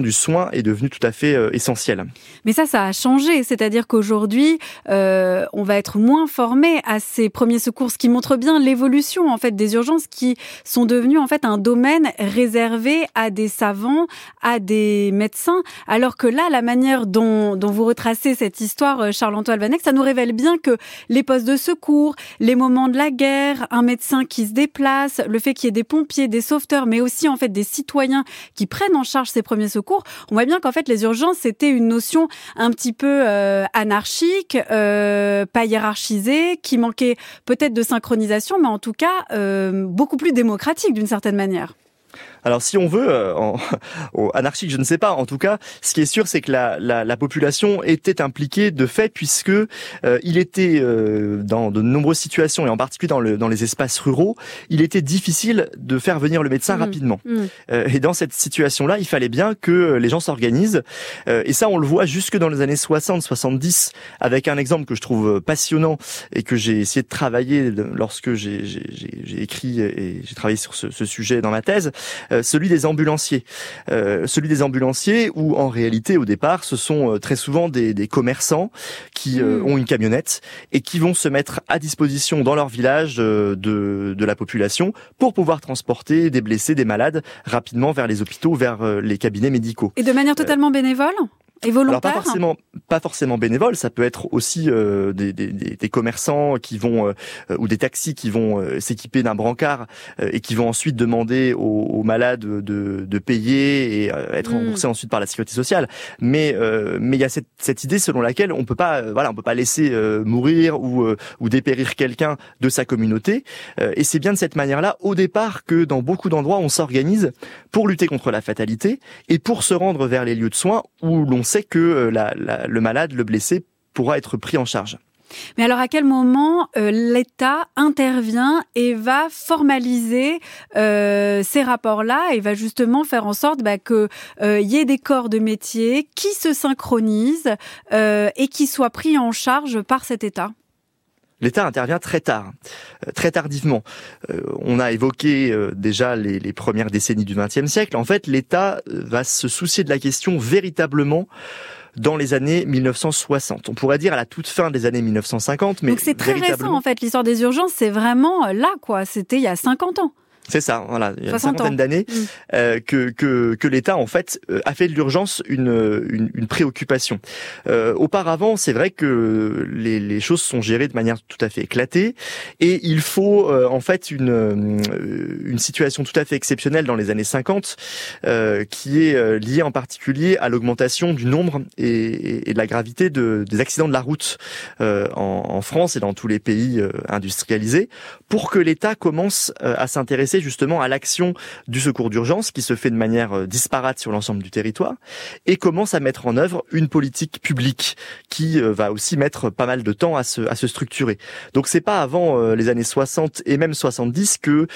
du soin est devenue tout à fait euh, essentielle. Mais ça, ça a changé. C'est-à-dire qu'aujourd'hui, euh, on va être moins formé à ces premiers secours, ce qui montre bien l'évolution en fait des urgences qui sont devenues en fait un domaine réservé à des savants, à des médecins. Alors que là, la manière dont, dont vous retracez cette histoire, Charles-Antoine Vanek, ça nous révèle bien que les postes de secours, les moments de la guerre, un médecin qui se déplace, le fait qu'il y ait des pompiers, des sauveteurs, mais aussi en fait des citoyens qui prennent en charge ces premiers secours, on voit bien qu'en fait les urgences c'était une notion un petit peu euh, anarchique, euh, pas hiérarchisée, qui manquait peut-être de synchronisation, mais en tout cas euh, beaucoup plus démocratique d'une certaine manière. Alors si on veut, euh, en, en anarchique, je ne sais pas. En tout cas, ce qui est sûr, c'est que la, la, la population était impliquée de fait, puisque euh, il était euh, dans de nombreuses situations, et en particulier dans, le, dans les espaces ruraux, il était difficile de faire venir le médecin mmh. rapidement. Mmh. Euh, et dans cette situation-là, il fallait bien que les gens s'organisent. Euh, et ça, on le voit jusque dans les années soixante soixante-dix, avec un exemple que je trouve passionnant et que j'ai essayé de travailler lorsque j'ai, j'ai, j'ai, j'ai écrit et j'ai travaillé sur ce, ce sujet dans ma thèse. Euh, celui des ambulanciers. Euh, celui des ambulanciers où, en réalité, au départ, ce sont euh, très souvent des, des commerçants qui euh, mmh. ont une camionnette et qui vont se mettre à disposition dans leur village euh, de, de la population pour pouvoir transporter des blessés, des malades rapidement vers les hôpitaux, vers euh, les cabinets médicaux. Et de manière totalement euh, bénévole ? Et volontaire ? Alors pas forcément, pas forcément bénévole. Ça peut être aussi euh, des, des, des commerçants qui vont euh, ou des taxis qui vont euh, s'équiper d'un brancard euh, et qui vont ensuite demander aux, aux malades de, de payer et euh, être remboursés mmh. ensuite par la sécurité sociale. Mais euh, mais il y a cette, cette idée selon laquelle on peut pas euh, voilà on peut pas laisser euh, mourir ou euh, ou dépérir quelqu'un de sa communauté. Euh, et c'est bien de cette manière-là au départ que dans beaucoup d'endroits on s'organise pour lutter contre la fatalité et pour se rendre vers les lieux de soins où l'on sait que la, la, le malade, le blessé, pourra être pris en charge. Mais alors, à quel moment euh, l'État intervient et va formaliser euh, ces rapports-là et va justement faire en sorte bah, qu'il euh, y ait des corps de métier qui se synchronisent euh, et qui soient pris en charge par cet État ? L'État intervient très tard, euh, très tardivement. Euh, on a évoqué euh, déjà les, les premières décennies du vingtième siècle. En fait, l'État va se soucier de la question véritablement dans les années mille neuf cent soixante. On pourrait dire à la toute fin des années mille neuf cent cinquante, mais donc c'est très récent en fait. L'histoire des urgences, c'est vraiment là, quoi. C'était il y a cinquante ans. C'est ça, voilà, il y a une cinquantaine d'années mmh. euh, que que que l'État en fait euh, a fait de l'urgence une une, une préoccupation. Euh, auparavant, c'est vrai que les les choses sont gérées de manière tout à fait éclatée et il faut euh, en fait une euh, une situation tout à fait exceptionnelle dans les années cinquante euh, qui est euh, liée en particulier à l'augmentation du nombre et, et, et de la gravité de des accidents de la route euh, en, en France et dans tous les pays euh, industrialisés, pour que l'État commence euh, à s'intéresser justement à l'action du secours d'urgence qui se fait de manière disparate sur l'ensemble du territoire et commence à mettre en œuvre une politique publique qui va aussi mettre pas mal de temps à se, à se structurer. Donc c'est pas avant les années soixante et même soixante-dix que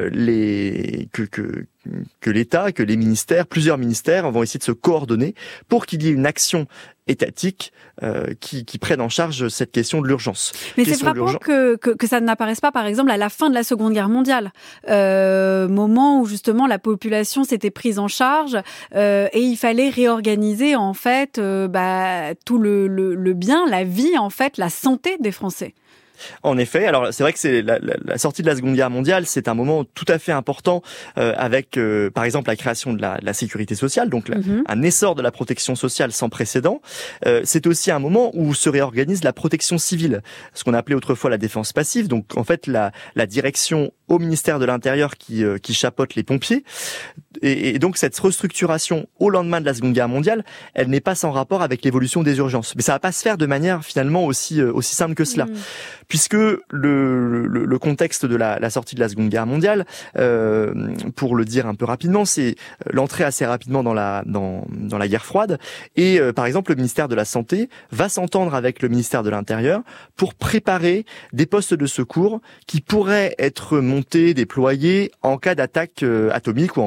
les que, que que l'État, que les ministères, plusieurs ministères vont essayer de se coordonner pour qu'il y ait une action étatique euh, qui, qui prenne en charge cette question de l'urgence. Mais question c'est frappant que, que, que ça n'apparaisse pas, par exemple, à la fin de la Seconde Guerre mondiale, euh, moment où justement la population s'était prise en charge euh, et il fallait réorganiser en fait euh, bah, tout le, le, le bien, la vie, en fait, la santé des Français. En effet, alors c'est vrai que c'est la, la, la sortie de la Seconde Guerre mondiale, c'est un moment tout à fait important euh, avec, euh, par exemple, la création de la, de la sécurité sociale, donc la, mm-hmm. un essor de la protection sociale sans précédent. Euh, c'est aussi un moment où se réorganise la protection civile, ce qu'on appelait autrefois la défense passive. Donc en fait, la, la direction au ministère de l'Intérieur qui, euh, qui chapeaute les pompiers. Et, et donc cette restructuration au lendemain de la Seconde Guerre mondiale, elle n'est pas sans rapport avec l'évolution des urgences. Mais ça va pas se faire de manière finalement aussi euh, aussi simple que cela. Mm. Puisque le, le, le contexte de la, la sortie de la Seconde Guerre mondiale, euh, pour le dire un peu rapidement, c'est l'entrée assez rapidement dans la dans, dans la guerre froide. Et euh, par exemple, le ministère de la Santé va s'entendre avec le ministère de l'Intérieur pour préparer des postes de secours qui pourraient être montés, déployés en cas d'attaque euh, atomique ou en cas d'attaque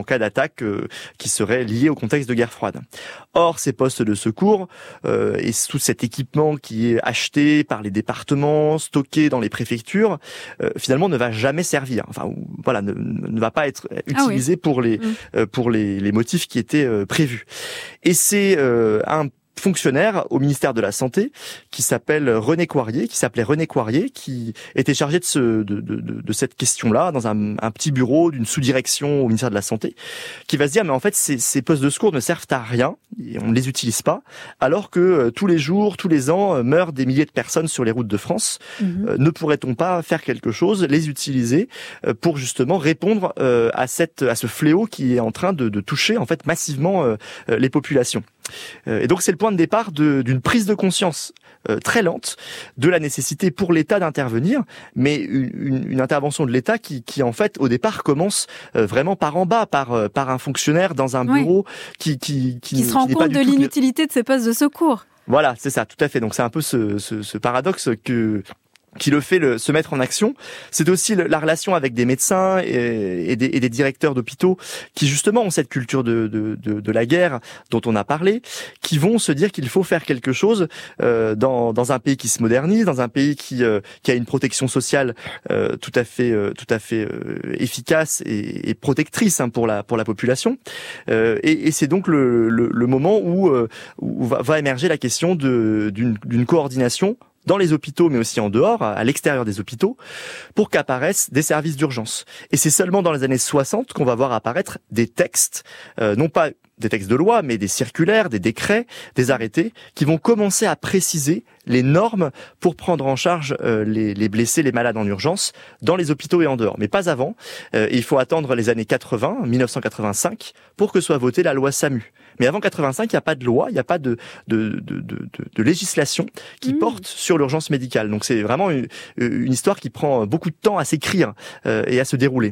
d'attaque euh, qui seraient liées au contexte de guerre froide. Or, ces postes de secours euh, et tout cet équipement qui est acheté par les départements, stocké dans les préfectures, euh, finalement ne va jamais servir. Enfin, voilà, ne, ne va pas être utilisé ah oui. pour les mmh. euh, pour les, les motifs qui étaient euh, prévus. Et c'est euh, un fonctionnaire au ministère de la Santé qui s'appelle René Coirier, qui s'appelait René Coirier, qui était chargé de, ce, de, de, de, de cette question-là dans un, un petit bureau d'une sous-direction au ministère de la Santé, qui va se dire mais en fait ces, ces postes de secours ne servent à rien, et on ne les utilise pas, alors que euh, tous les jours, tous les ans euh, meurent des milliers de personnes sur les routes de France. Mmh. Euh, ne pourrait-on pas faire quelque chose, les utiliser euh, pour justement répondre euh, à cette à ce fléau qui est en train de, de toucher en fait massivement euh, les populations. Et donc c'est le point de départ de, d'une prise de conscience euh, très lente de la nécessité pour l'État d'intervenir, mais une, une, une intervention de l'État qui, qui en fait au départ commence euh, vraiment par en bas, par euh, par un fonctionnaire dans un bureau oui. qui qui qui, qui se rend qui compte de tout... l'inutilité de ces postes de secours. Voilà, c'est ça, tout à fait. Donc c'est un peu ce, ce, ce paradoxe que qui le fait le, se mettre en action. C'est aussi le, la relation avec des médecins et, et, des, et des directeurs d'hôpitaux qui justement ont cette culture de, de, de, de la guerre dont on a parlé, qui vont se dire qu'il faut faire quelque chose euh, dans, dans un pays qui se modernise, dans un pays qui, euh, qui a une protection sociale euh, tout à fait, euh, tout à fait euh, efficace et, et protectrice hein, pour la pour la population. Euh, et, et c'est donc le, le, le moment où, euh, où va, va émerger la question de, d'une, d'une coordination dans les hôpitaux, mais aussi en dehors, à l'extérieur des hôpitaux, pour qu'apparaissent des services d'urgence. Et c'est seulement dans les années soixante qu'on va voir apparaître des textes, euh, non pas des textes de loi, mais des circulaires, des décrets, des arrêtés, qui vont commencer à préciser les normes pour prendre en charge euh, les, les blessés, les malades en urgence, dans les hôpitaux et en dehors. Mais pas avant. Euh, il faut attendre les années quatre-vingts, dix-neuf cent quatre-vingt-cinq, pour que soit votée la loi SAMU. Mais avant quatre-vingt-cinq, il n'y a pas de loi, il n'y a pas de, de, de, de, de législation qui mmh. porte sur l'urgence médicale. Donc c'est vraiment une, une histoire qui prend beaucoup de temps à s'écrire euh, et à se dérouler.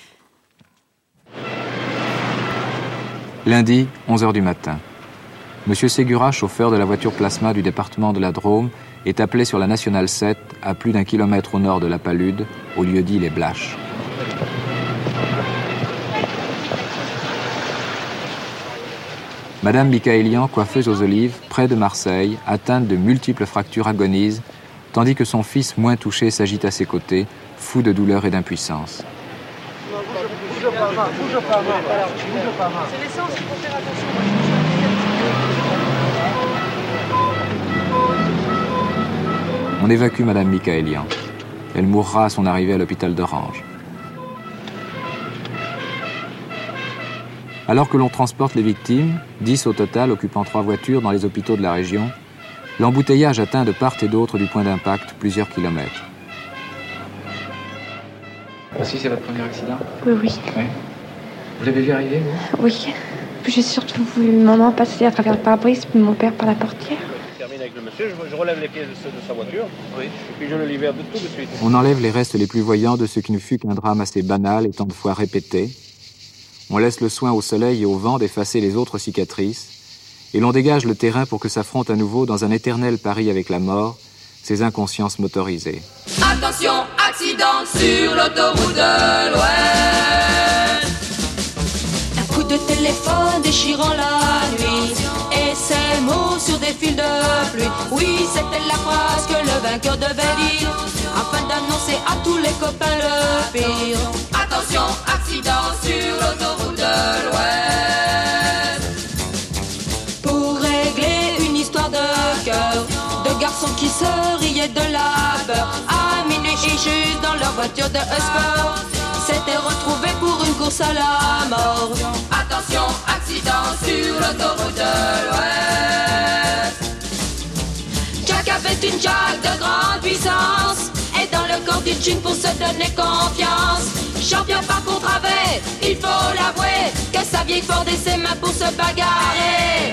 Lundi, onze heures du matin. Monsieur Ségura, chauffeur de la voiture plasma du département de la Drôme, est appelé sur la Nationale sept, à plus d'un kilomètre au nord de la Palude, au lieu-dit Les Blaches. Madame Michaélian, coiffeuse aux olives, près de Marseille, atteinte de multiples fractures, agonise, tandis que son fils, moins touché, s'agite à ses côtés, fou de douleur et d'impuissance. Bouge pas, bouge pas, bouge pas. C'est l'essence, il faut faire attention. On évacue Madame Michaélian. Elle mourra à son arrivée à l'hôpital d'Orange. Alors que l'on transporte les victimes, dix au total occupant trois voitures dans les hôpitaux de la région, l'embouteillage atteint de part et d'autre du point d'impact plusieurs kilomètres. Voici, c'est votre premier accident ? Oui, oui. Oui. Vous l'avez vu arriver, vous ? Oui. J'ai surtout vu maman passer à travers le pare-brise, puis mon père par la portière. Je termine avec le monsieur, je, je relève les pièces de, de sa voiture, oui. Et puis je le libère de tout de suite. On enlève les restes les plus voyants de ce qui ne fut qu'un drame assez banal et tant de fois répété. On laisse le soin au soleil et au vent d'effacer les autres cicatrices, et l'on dégage le terrain pour que s'affrontent à nouveau dans un éternel pari avec la mort, ces inconsciences motorisées. Attention, accident sur l'autoroute de l'Ouest. Un coup de téléphone déchirant la nuit, et ces mots sur des fils de pluie. Oui, c'était la phrase que le vainqueur devait dire, afin d'annoncer à tous les copains le pire. Attention, accident sur l'autoroute de l'Ouest. Pour régler une histoire de cœur, de garçons qui se riaient de la peur, à minuit et juste dans leur voiture de sport, s'étaient retrouvés pour une course à la mort. Attention, accident sur l'autoroute de l'Ouest. Jack avait une Jack de grande puissance, et dans le corps du jean pour se donner confiance. Champion par contre avait, il faut l'avouer, que sa vieille Ford et ses mains pour se bagarrer.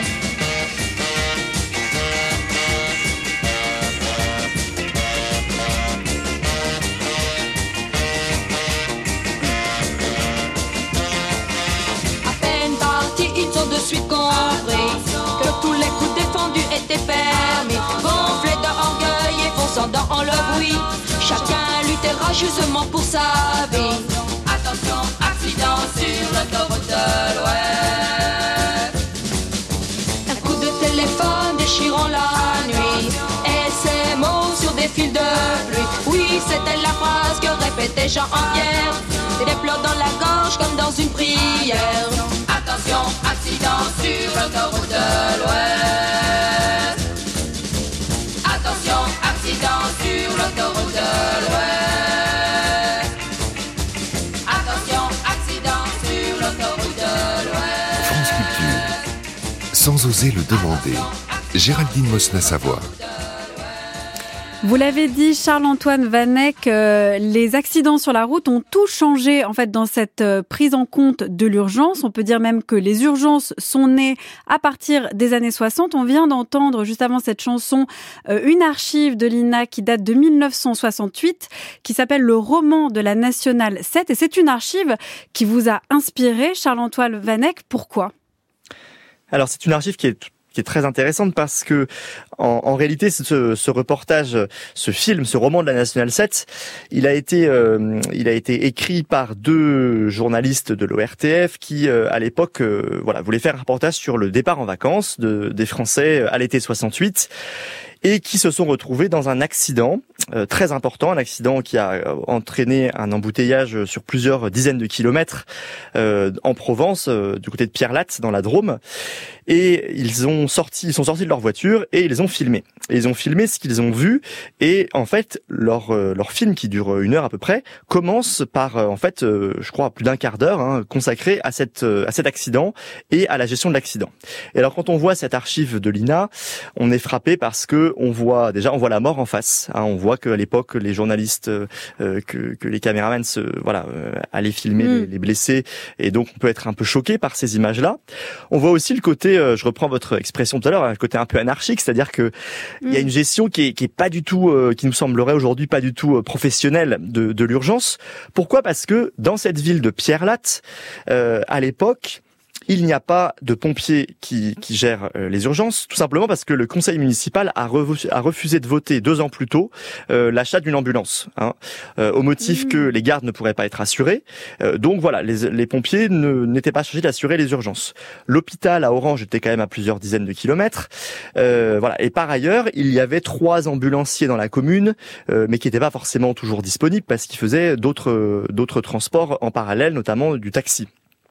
À peine partis, ils ont de suite compris que tous les coups défendus étaient permis. Gonflés d'orgueil et fonçant dans le bruit, chacun luttera justement pour sa vie. Attention, accident sur l'autoroute de l'Ouest. Un coup de téléphone déchirant la nuit, et ces mots sur des fils de pluie. Oui, c'était la phrase que répétait Jean en Pierre, des pleurs dans la gorge comme dans une prière. Attention, accident sur l'autoroute de l'Ouest. Attention, accident sur l'autoroute de l'Ouest. Attention, accident sur l'autoroute de l'Ouest. France Culture, sans oser le demander. Géraldine Mosna-Savoie. Vous l'avez dit, Charles-Antoine Vanek, euh, les accidents sur la route ont tout changé en fait dans cette euh, prise en compte de l'urgence. On peut dire même que les urgences sont nées à partir des années soixante. On vient d'entendre juste avant cette chanson euh, une archive de l'I N A qui date de mille neuf cent soixante-huit, qui s'appelle Le roman de la Nationale sept. Et c'est une archive qui vous a inspiré, Charles-Antoine Vanek. Pourquoi ? Alors c'est une archive qui est qui est très intéressante parce que en, en réalité ce, ce reportage, ce film, ce roman de la Nationale sept, il a été euh, il a été écrit par deux journalistes de l'O R T F qui euh, à l'époque euh, voilà voulaient faire un reportage sur le départ en vacances de, des Français à l'été soixante-huit. Et qui se sont retrouvés dans un accident euh, très important, un accident qui a euh, entraîné un embouteillage sur plusieurs dizaines de kilomètres euh, en Provence, euh, du côté de Pierrelatte, dans la Drôme. Et ils ont sorti, ils sont sortis de leur voiture et ils les ont filmés. Et ils ont filmé ce qu'ils ont vu. Et en fait, leur euh, leur film qui dure une heure à peu près commence par euh, en fait, euh, je crois, plus d'un quart d'heure hein, consacré à cette euh, à cet accident et à la gestion de l'accident. Et alors quand on voit cette archive de l'I N A, on est frappé parce que on voit déjà on voit la mort en face. Hein, on voit qu'à l'époque les journalistes, euh, que, que les caméramans se voilà euh, allaient filmer mmh. les, les blessés et donc on peut être un peu choqué par ces images-là. On voit aussi le côté, euh, je reprends votre expression tout à l'heure, le côté un peu anarchique, c'est-à-dire que il mmh. y a une gestion qui est, qui est pas du tout, euh, qui nous semblerait aujourd'hui pas du tout euh, professionnelle de, de l'urgence. Pourquoi ? Parce que dans cette ville de Pierrelatte, euh, à l'époque, il n'y a pas de pompiers qui, qui gèrent euh, les urgences, tout simplement parce que le conseil municipal a, revu, a refusé de voter deux ans plus tôt euh, l'achat d'une ambulance, hein, euh, au motif mmh. que les gardes ne pourraient pas être assurés. Euh, donc voilà, les, les pompiers ne, n'étaient pas chargés d'assurer les urgences. L'hôpital à Orange était quand même à plusieurs dizaines de kilomètres. Euh, voilà. Et par ailleurs, il y avait trois ambulanciers dans la commune, euh, mais qui n'étaient pas forcément toujours disponibles parce qu'ils faisaient d'autres, d'autres transports en parallèle, notamment du taxi.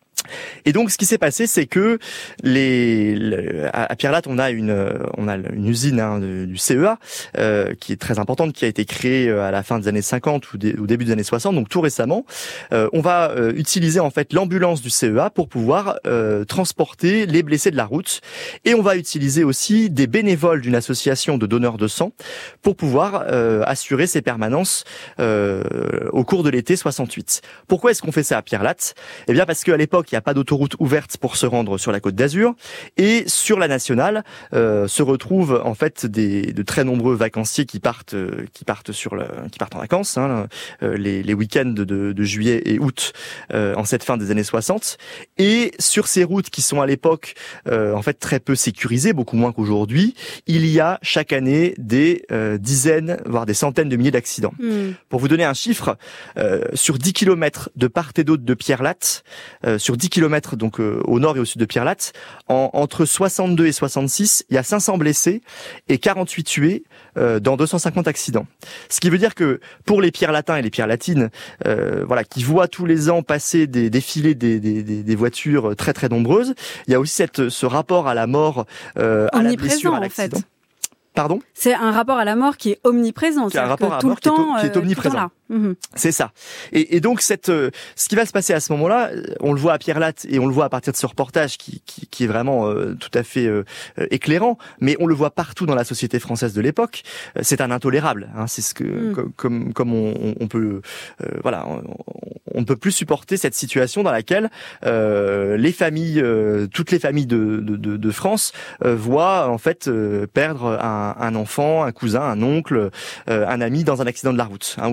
Et donc, ce qui s'est passé, c'est que les, les à Pierrelatte, on a une on a une usine hein, de, du C E A euh, qui est très importante, qui a été créée à la fin des années cinquante ou dé, au début des années soixante, donc tout récemment. Euh, on va euh, utiliser en fait l'ambulance du C E A pour pouvoir euh, transporter les blessés de la route, et on va utiliser aussi des bénévoles d'une association de donneurs de sang pour pouvoir euh, assurer ces permanences euh, au cours de l'été soixante-huit. Pourquoi est-ce qu'on fait ça à Pierrelatte ? Eh bien, parce qu'à l'époque il n'y a pas d'autoroute ouverte pour se rendre sur la Côte d'Azur, et sur la nationale euh, se retrouvent en fait des de très nombreux vacanciers qui partent euh, qui partent sur le qui partent en vacances hein, euh, les les week-ends de, de juillet et août euh, en cette fin des années soixante, et sur ces routes qui sont à l'époque euh, en fait très peu sécurisées, beaucoup moins qu'aujourd'hui, il y a chaque année des euh, dizaines voire des centaines de milliers d'accidents. Mmh. Pour vous donner un chiffre, euh, sur dix kilomètres de part et d'autre de Pierrelatte, euh, sur dix kilomètres donc euh, au nord et au sud de Pierrelatte, en, entre soixante-deux et soixante-six, il y a cinq cents blessés et quarante-huit tués euh, dans deux cent cinquante accidents. Ce qui veut dire que pour les Pierrelatins et les Pierrelatines, euh, voilà, qui voient tous les ans passer des défilés des, des, des, des voitures très très nombreuses, il y a aussi cette, ce rapport à la mort, euh, à la blessure, à l'accident. En fait. Pardon ? C'est un rapport à la mort qui est omniprésent. C'est un rapport à la mort qui est, au, qui est omniprésent. Euh, Mmh. C'est ça. Et, et donc cette, euh, ce qui va se passer à ce moment-là, on le voit à Pierrelatte et on le voit à partir de ce reportage qui, qui, qui est vraiment euh, tout à fait euh, éclairant, mais on le voit partout dans la société française de l'époque. C'est un intolérable. Hein, c'est ce que mmh. comme comme, comme on, on peut euh, voilà, on, on ne peut plus supporter cette situation dans laquelle euh, les familles, euh, toutes les familles de de, de, de France euh, voient en fait euh, perdre un, un enfant, un cousin, un oncle, euh, un ami dans un accident de la route, hein, ou se retrouver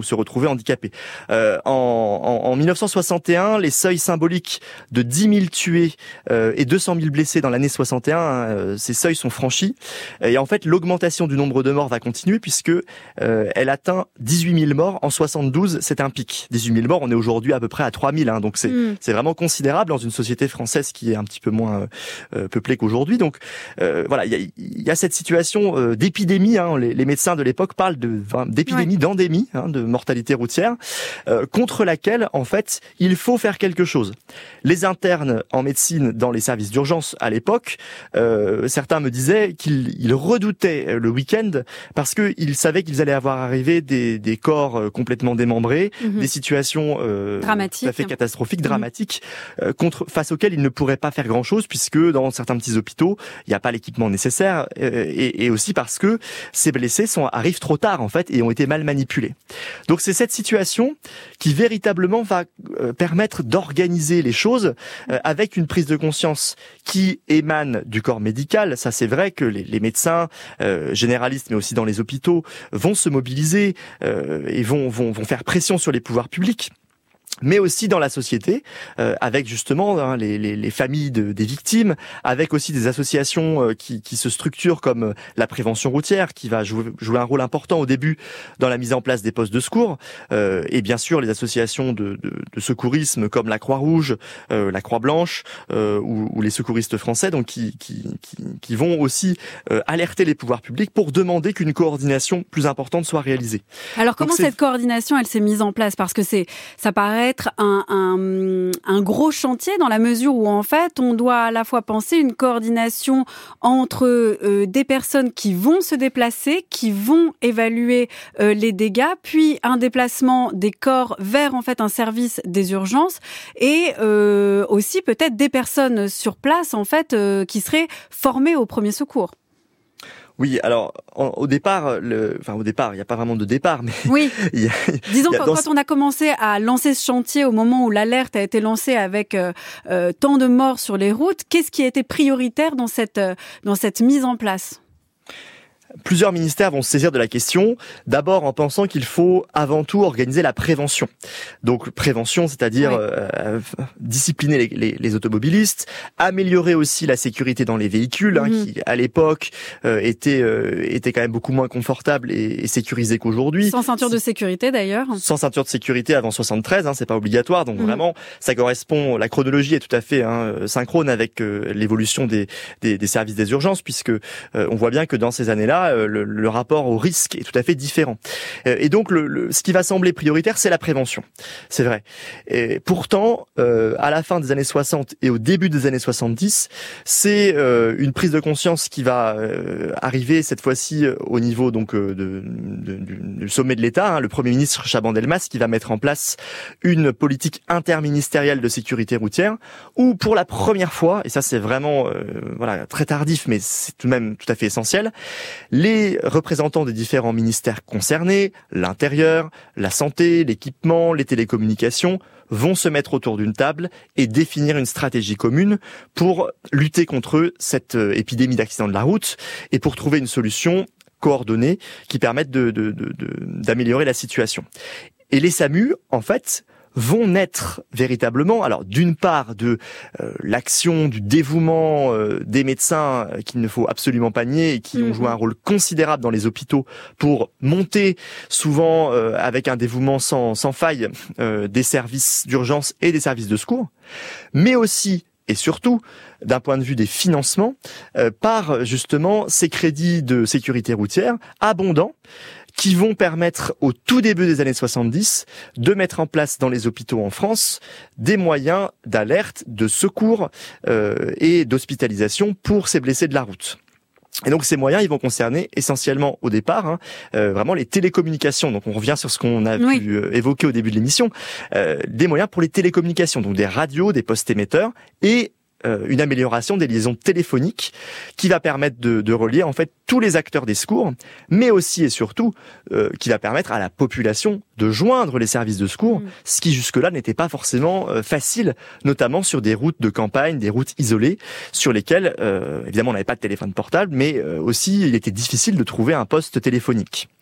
retrouvés handicapés. Euh, en, en, en mille neuf cent soixante et un, les seuils symboliques de dix mille tués euh, et deux cent mille blessés dans l'année soixante et un, euh, ces seuils sont franchis. Et en fait, l'augmentation du nombre de morts va continuer puisque euh, elle atteint dix-huit mille morts. En soixante-douze, c'est un pic. dix-huit mille morts, on est aujourd'hui à peu près à trois mille. Hein, donc c'est, mmh. c'est vraiment considérable dans une société française qui est un petit peu moins euh, peuplée qu'aujourd'hui. Donc euh, voilà, il y a, y a cette situation euh, d'épidémie. Hein, les, les médecins de l'époque parlent de, enfin, d'épidémie, ouais. d'endémie, hein, de mortalité routière, euh, contre laquelle, en fait, il faut faire quelque chose. Les internes en médecine dans les services d'urgence à l'époque, euh, certains me disaient qu'ils ils redoutaient le week-end parce qu'ils savaient qu'ils allaient avoir arrivé des, des corps complètement démembrés, mmh. des situations euh, tout à fait catastrophiques, mmh. dramatiques, euh, contre, face auxquelles ils ne pourraient pas faire grand-chose puisque dans certains petits hôpitaux, il n'y a pas l'équipement nécessaire euh, et, et aussi parce que ces blessés sont, arrivent trop tard en fait et ont été mal manipulés. Donc c'est cette situation qui véritablement va euh, permettre d'organiser les choses euh, avec une prise de conscience qui émane du corps médical. Ça c'est vrai que les, les médecins euh, généralistes mais aussi dans les hôpitaux vont se mobiliser euh, et vont, vont, vont faire pression sur les pouvoirs publics, mais aussi dans la société, euh, avec justement hein, les, les, les familles de, des victimes, avec aussi des associations euh, qui, qui se structurent comme euh, la prévention routière, qui va jouer, jouer un rôle important au début dans la mise en place des postes de secours, euh, et bien sûr les associations de, de, de secourisme comme la Croix-Rouge, euh, la Croix-Blanche euh, ou, ou les secouristes français, donc qui, qui, qui, qui vont aussi euh, alerter les pouvoirs publics pour demander qu'une coordination plus importante soit réalisée. Alors comment donc, cette coordination elle s'est mise en place? Parce que c'est ça paraît être un, un, un gros chantier dans la mesure où en fait on doit à la fois penser une coordination entre euh, des personnes qui vont se déplacer, qui vont évaluer euh, les dégâts, puis un déplacement des corps vers en fait un service des urgences et euh, aussi peut-être des personnes sur place en fait euh, qui seraient formées au premier secours. Oui, alors en, au départ, le, enfin au départ, il n'y a pas vraiment de départ, mais oui. il y a, disons il y a quand, dans... quand on a commencé à lancer ce chantier au moment où l'alerte a été lancée avec euh, euh, tant de morts sur les routes, qu'est-ce qui a été prioritaire dans cette euh, dans cette mise en place? Plusieurs ministères vont se saisir de la question, d'abord en pensant qu'il faut avant tout organiser la prévention. Donc prévention, c'est-à-dire oui. euh, discipliner les, les, les automobilistes, améliorer aussi la sécurité dans les véhicules, mmh. hein, qui à l'époque euh, était euh, était quand même beaucoup moins confortable et, et sécurisé qu'aujourd'hui. Sans ceinture de sécurité d'ailleurs. Sans ceinture de sécurité avant soixante-treize, hein, c'est pas obligatoire. Donc mmh. vraiment, ça correspond. La chronologie est tout à fait hein, synchrone avec euh, l'évolution des, des des services des urgences, puisque euh, on voit bien que dans ces années-là. Le, le rapport au risque est tout à fait différent. Et donc, le, le, ce qui va sembler prioritaire, c'est la prévention. C'est vrai. Et pourtant, euh, à la fin des années soixante et au début des années soixante-dix, c'est euh, une prise de conscience qui va euh, arriver cette fois-ci au niveau donc euh, de, de, du, du sommet de l'État. Hein, le Premier ministre Chaban-Delmas qui va mettre en place une politique interministérielle de sécurité routière, où pour la première fois, et ça c'est vraiment euh, voilà très tardif, mais c'est tout de même tout à fait essentiel. Les représentants des différents ministères concernés, l'intérieur, la santé, l'équipement, les télécommunications, vont se mettre autour d'une table et définir une stratégie commune pour lutter contre cette épidémie d'accidents de la route et pour trouver une solution coordonnée qui permette de, de, de, de, d'améliorer la situation. Et les SAMU, en fait, vont naître véritablement, alors d'une part de euh, l'action, du dévouement euh, des médecins euh, qu'il ne faut absolument pas nier et qui mmh. ont joué un rôle considérable dans les hôpitaux pour monter souvent euh, avec un dévouement sans, sans faille euh, des services d'urgence et des services de secours, mais aussi et surtout, d'un point de vue des financements, euh, par justement ces crédits de sécurité routière abondants, qui vont permettre au tout début des années soixante-dix de mettre en place dans les hôpitaux en France des moyens d'alerte, de secours euh, et d'hospitalisation pour ces blessés de la route. Et donc ces moyens, ils vont concerner essentiellement au départ hein, euh, vraiment les télécommunications. Donc on revient sur ce qu'on a oui. pu euh, évoquer au début de l'émission, euh, des moyens pour les télécommunications, donc des radios, des postes émetteurs et euh, une amélioration des liaisons téléphoniques qui va permettre de, de relier en fait tous les acteurs des secours, mais aussi et surtout euh, qui va permettre à la population de joindre les services de secours, mmh. ce qui jusque-là n'était pas forcément euh, facile, notamment sur des routes de campagne, des routes isolées, sur lesquelles euh, évidemment on n'avait pas de téléphone portable, mais euh, aussi il était difficile de trouver un poste téléphonique.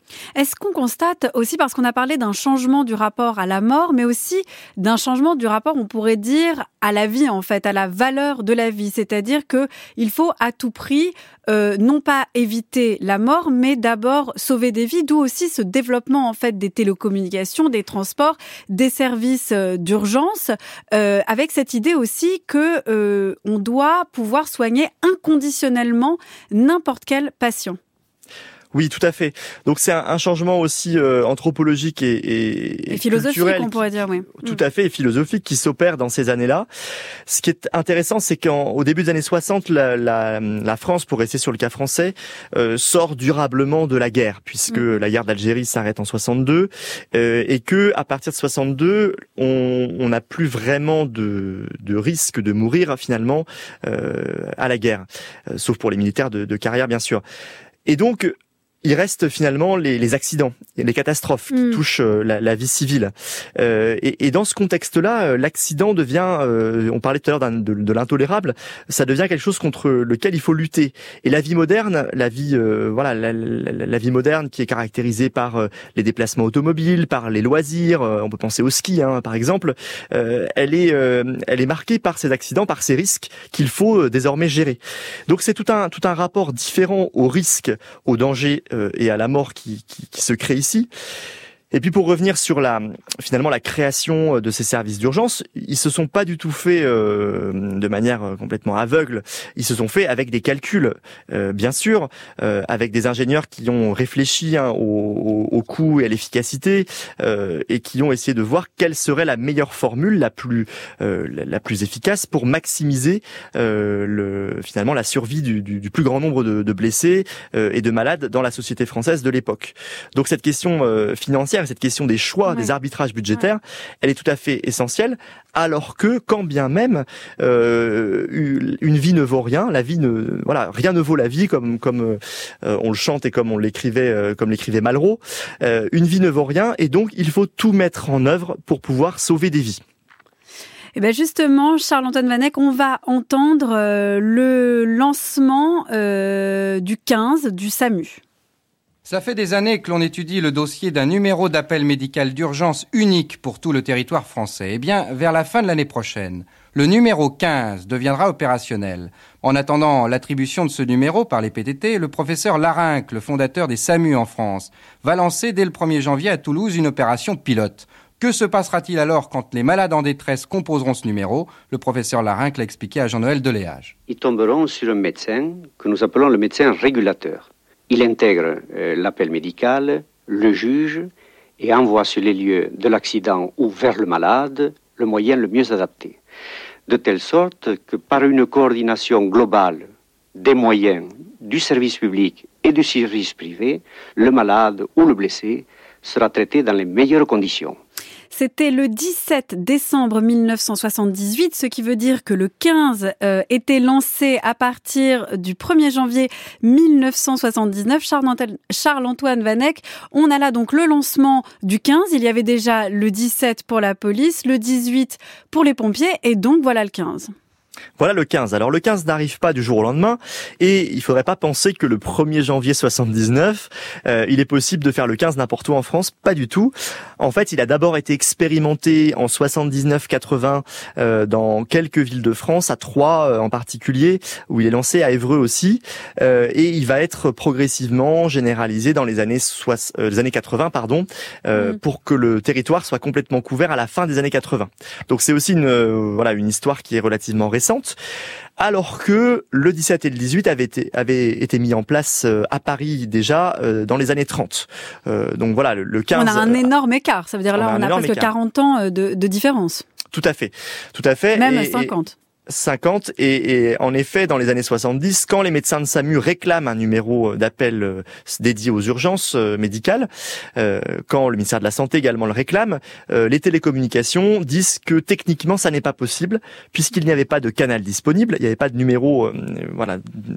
Est-ce qu'on constate aussi, parce qu'on a parlé d'un changement du rapport à la mort, mais aussi d'un changement du rapport, on pourrait dire, à la vie en fait, à la valeur de la vie, c'est-à-dire que il faut à tout prix euh, non pas éviter la mort, mais d'abord sauver des vies, d'où aussi ce développement en fait des télécommunications, des transports, des services euh, d'urgence, euh, avec cette idée aussi que euh, on doit pouvoir soigner inconditionnellement n'importe quel patient. Oui, tout à fait. Donc c'est un, un changement aussi euh, anthropologique et, et, et philosophique, culturel, on pourrait dire, oui. Tout à fait, et philosophique qui s'opère dans ces années-là. Ce qui est intéressant, c'est qu'au début des années soixante, la, la, la France, pour rester sur le cas français, euh, sort durablement de la guerre, puisque mmh. la guerre d'Algérie s'arrête en soixante-deux, euh, et que à partir de soixante-deux, on n'a plus vraiment de, de risque de mourir finalement euh, à la guerre, euh, sauf pour les militaires de, de carrière, bien sûr. Et donc il reste finalement les, les accidents, les catastrophes qui mmh. touchent la, la vie civile. Euh, et, et dans ce contexte-là, l'accident devient, euh, on parlait tout à l'heure de, de l'intolérable, ça devient quelque chose contre lequel il faut lutter. Et la vie moderne, la vie, euh, voilà, la, la, la vie moderne qui est caractérisée par euh, les déplacements automobiles, par les loisirs, euh, on peut penser au ski, hein, par exemple, euh, elle est, euh, elle est marquée par ces accidents, par ces risques qu'il faut euh, désormais gérer. Donc c'est tout un, tout un rapport différent aux risques, aux dangers et à la mort qui, qui, qui se crée ici. Et puis pour revenir sur la finalement la création de ces services d'urgence, ils se sont pas du tout faits euh, de manière complètement aveugle. Ils se sont faits avec des calculs, euh, bien sûr, euh, avec des ingénieurs qui ont réfléchi hein, au, au, au coût et à l'efficacité euh, et qui ont essayé de voir quelle serait la meilleure formule, la plus euh, la plus efficace pour maximiser euh, le finalement la survie du, du, du plus grand nombre de, de blessés euh, et de malades dans la société française de l'époque. Donc cette question euh, financière, cette question des choix, ouais. des arbitrages budgétaires, ouais. elle est tout à fait essentielle, alors que, quand bien même, euh, une vie ne vaut rien, la vie ne, voilà, rien ne vaut la vie, comme comme euh, on le chante et comme on l'écrivait, euh, comme l'écrivait Malraux. Euh, une vie ne vaut rien, et donc il faut tout mettre en œuvre pour pouvoir sauver des vies. Et ben justement, Charles-Antoine Vanek, on va entendre euh, le lancement euh, du quinze du SAMU. Ça fait des années que l'on étudie le dossier d'un numéro d'appel médical d'urgence unique pour tout le territoire français. Eh bien, vers la fin de l'année prochaine, le numéro quinze deviendra opérationnel. En attendant l'attribution de ce numéro par les P T T, le professeur Larrinck, le fondateur des SAMU en France, va lancer dès le premier janvier à Toulouse une opération pilote. Que se passera-t-il alors quand les malades en détresse composeront ce numéro ? Le professeur Larrinck l'a expliqué à Jean-Noël Deléage. Ils tomberont sur un médecin que nous appelons le médecin régulateur. Il intègre euh, l'appel médical, le juge et envoie sur les lieux de l'accident ou vers le malade le moyen le mieux adapté. De telle sorte que par une coordination globale des moyens du service public et du service privé, le malade ou le blessé sera traité dans les meilleures conditions. C'était le dix-sept décembre mille neuf cent soixante-dix-huit, ce qui veut dire que le quinze euh, était lancé à partir du premier janvier mille neuf cent soixante-dix-neuf. Charles-Antoine Vanek, on a là donc le lancement du quinze. Il y avait déjà le dix-sept pour la police, le dix-huit pour les pompiers et donc voilà le quinze. Voilà le quinze. Alors le quinze n'arrive pas du jour au lendemain et il faudrait pas penser que le premier janvier soixante-dix-neuf, euh, il est possible de faire le quinze n'importe où en France. Pas du tout. En fait, il a d'abord été expérimenté en soixante-dix-neuf quatre-vingts euh, dans quelques villes de France, à Troyes euh, en particulier, où il est lancé, à Évreux aussi, euh, et il va être progressivement généralisé dans les années soix... euh, les années quatre-vingts, pardon, euh, mmh. pour que le territoire soit complètement couvert à la fin des années quatre-vingts. Donc c'est aussi une euh, voilà une histoire qui est relativement récente. Alors que le dix-sept et le dix-huit avaient été, avaient été mis en place à Paris déjà dans les années trente. Euh, donc voilà, le quinze... On a un énorme écart, ça veut dire là on a, on a presque écart. quarante ans de, de différence. Tout à fait, tout à fait. Même et, cinquante. Et... cinquante et, et en effet dans les années soixante-dix, quand les médecins de SAMU réclament un numéro d'appel euh, dédié aux urgences euh, médicales, euh, quand le ministère de la Santé également le réclame, euh, les télécommunications disent que techniquement ça n'est pas possible puisqu'il n'y avait pas de canal disponible, il n'y avait pas de numéro euh, voilà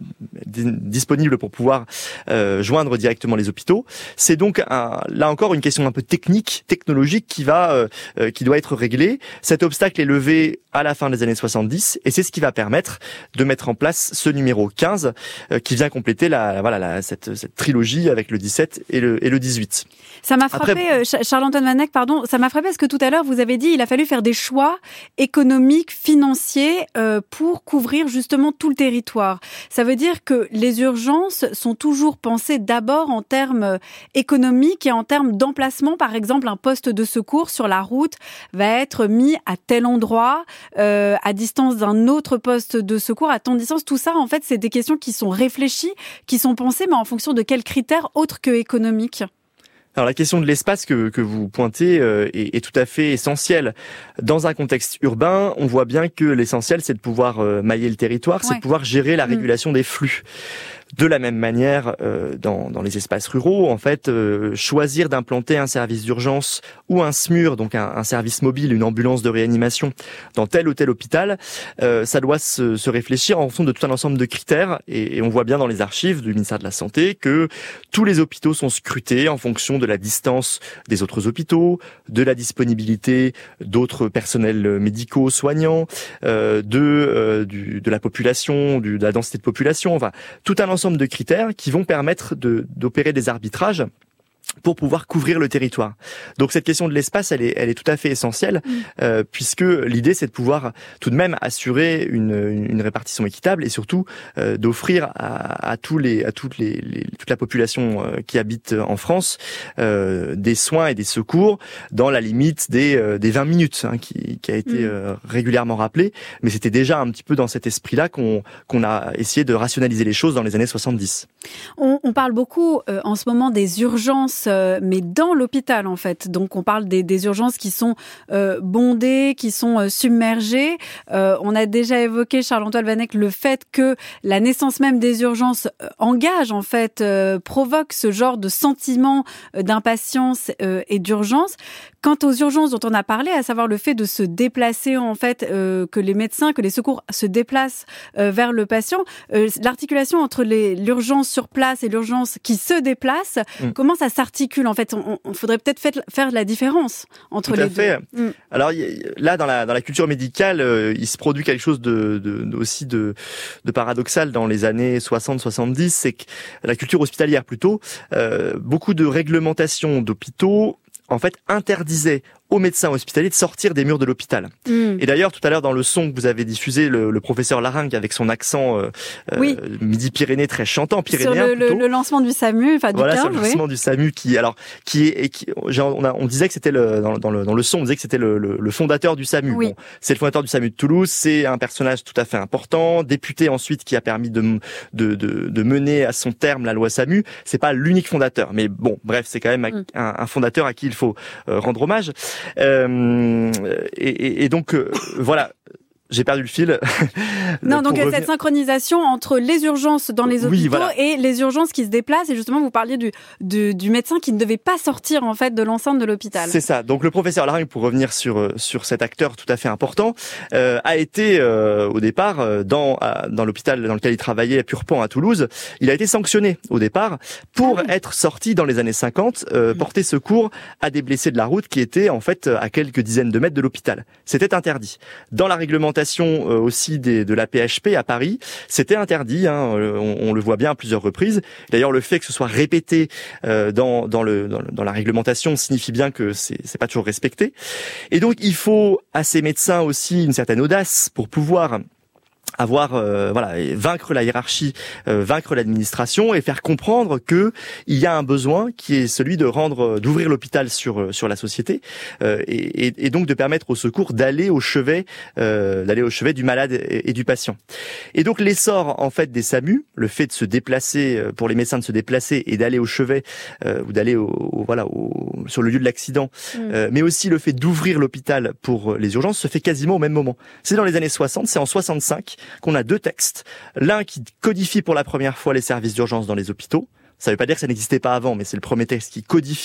disponibles pour pouvoir euh, joindre directement les hôpitaux. C'est donc un, là encore une question un peu technique, technologique qui va, euh, qui doit être réglée. Cet obstacle est levé à la fin des années soixante-dix et c'est ce qui va permettre de mettre en place ce numéro quinze euh, qui vient compléter la, voilà, la, cette, cette trilogie avec le dix-sept et le, et le dix-huit. Ça m'a frappé, Après, euh, Charles-Antoine Van Eck, pardon, ça m'a frappé parce que tout à l'heure vous avez dit il a fallu faire des choix économiques, financiers euh, pour couvrir justement tout le territoire. Ça veut dire que les urgences sont toujours pensées d'abord en termes économiques et en termes d'emplacement. Par exemple, un poste de secours sur la route va être mis à tel endroit, euh, à distance d'un autre poste de secours, à tant de distance. Tout ça, en fait, c'est des questions qui sont réfléchies, qui sont pensées, mais en fonction de quels critères autres que économiques? Alors la question de l'espace que, que vous pointez euh, est, est tout à fait essentielle. Dans un contexte urbain, on voit bien que l'essentiel, c'est de pouvoir euh, mailler le territoire, ouais. c'est de pouvoir gérer la régulation mmh. des flux. De la même manière, euh, dans, dans les espaces ruraux, en fait, euh, choisir d'implanter un service d'urgence ou un S M U R, donc un, un service mobile, une ambulance de réanimation, dans tel ou tel hôpital, euh, ça doit se, se réfléchir en fonction de tout un ensemble de critères. Et, et on voit bien dans les archives du ministère de la Santé que tous les hôpitaux sont scrutés en fonction de la distance des autres hôpitaux, de la disponibilité d'autres personnels médicaux, soignants, euh, de, euh, du, de la population, du, de la densité de population, enfin, tout un ensemble de critères qui vont permettre de, d'opérer des arbitrages pour pouvoir couvrir le territoire. Donc cette question de l'espace, elle est, elle est tout à fait essentielle, mmh. euh, puisque l'idée c'est de pouvoir tout de même assurer une, une répartition équitable et surtout euh, d'offrir à, à tous les, à toutes les, les toute la population euh, qui habite en France euh, des soins et des secours dans la limite des, euh, des vingt minutes, hein, qui, qui a été mmh. euh, régulièrement rappelée. Mais c'était déjà un petit peu dans cet esprit-là qu'on, qu'on a essayé de rationaliser les choses dans les années soixante-dix. On, on parle beaucoup euh, en ce moment des urgences, euh, mais dans l'hôpital en fait. Donc on parle des, des urgences qui sont euh, bondées, qui sont euh, submergées. Euh, on a déjà évoqué, Charles-Antoine Van Eck, le fait que la naissance même des urgences euh, engage en fait, euh, provoque ce genre de sentiment euh, d'impatience euh, et d'urgence. Quant aux urgences dont on a parlé, à savoir le fait de se déplacer, en fait, euh, que les médecins, que les secours se déplacent euh, vers le patient, euh, l'articulation entre les, l'urgence sur place et l'urgence qui se déplace, mmh. comment ça s'articule en fait? On, on faudrait peut-être fait, faire la différence entre Tout les à fait. deux. Mmh. Alors là, dans la dans la culture médicale, euh, il se produit quelque chose de, de aussi de, de paradoxal dans les années soixante soixante-dix, c'est que la culture hospitalière plutôt, euh, beaucoup de réglementations d'hôpitaux en fait interdisait aux médecins hospitaliers de sortir des murs de l'hôpital. Mmh. Et d'ailleurs, tout à l'heure, dans le son que vous avez diffusé, le, le professeur Laringue, avec son accent euh, oui. euh, midi-pyrénées très chantant, pyrénéen sur le, plutôt. le, le lancement du SAMU, enfin du voilà, quinze, sur le oui. lancement du SAMU, qui, alors, qui est, qui, on, a, on disait que c'était le, dans, dans le, dans le son, on disait que c'était le, le, le fondateur du SAMU. Oui. Bon, c'est le fondateur du SAMU de Toulouse, c'est un personnage tout à fait important, député ensuite, qui a permis de, de, de, de mener à son terme la loi SAMU. C'est pas l'unique fondateur, mais bon, bref, c'est quand même mmh. un, un fondateur à qui il faut euh, rendre hommage. Euh, Et, et, et donc euh, voilà, j'ai perdu le fil. Non, donc revenir... cette synchronisation entre les urgences dans les hôpitaux oui, voilà. et les urgences qui se déplacent. Et justement, vous parliez du, du, du médecin qui ne devait pas sortir en fait de l'enceinte de l'hôpital. C'est ça. Donc le professeur Laringue, pour revenir sur sur cet acteur tout à fait important, euh, a été euh, au départ euh, dans à, dans l'hôpital dans lequel il travaillait à Purpan à Toulouse. Il a été sanctionné au départ pour ah oui. être sorti dans les années cinquante, euh, mmh. porter secours à des blessés de la route qui étaient en fait à quelques dizaines de mètres de l'hôpital. C'était interdit. Dans la réglementation aussi des, de la P H P à Paris, c'était interdit, hein, on, on le voit bien à plusieurs reprises. D'ailleurs, le fait que ce soit répété euh, dans, dans, le, dans, dans la réglementation signifie bien que c'est, c'est pas toujours respecté. Et donc, il faut à ces médecins aussi une certaine audace pour pouvoir avoir euh, voilà vaincre la hiérarchie, euh, vaincre l'administration et faire comprendre que il y a un besoin qui est celui de rendre d'ouvrir l'hôpital sur sur la société euh, et, et, et donc de permettre au secours d'aller au chevet euh, d'aller au chevet du malade et, et du patient. Et donc l'essor en fait des SAMU, le fait de se déplacer pour les médecins de se déplacer et d'aller au chevet euh, ou d'aller au, au voilà au, sur le lieu de l'accident, mmh. euh, mais aussi le fait d'ouvrir l'hôpital pour les urgences se fait quasiment au même moment. C'est dans les années soixante, c'est en soixante-cinq qu'on a deux textes. L'un qui codifie pour la première fois les services d'urgence dans les hôpitaux. Ça ne veut pas dire que ça n'existait pas avant, mais c'est le premier texte qui codifie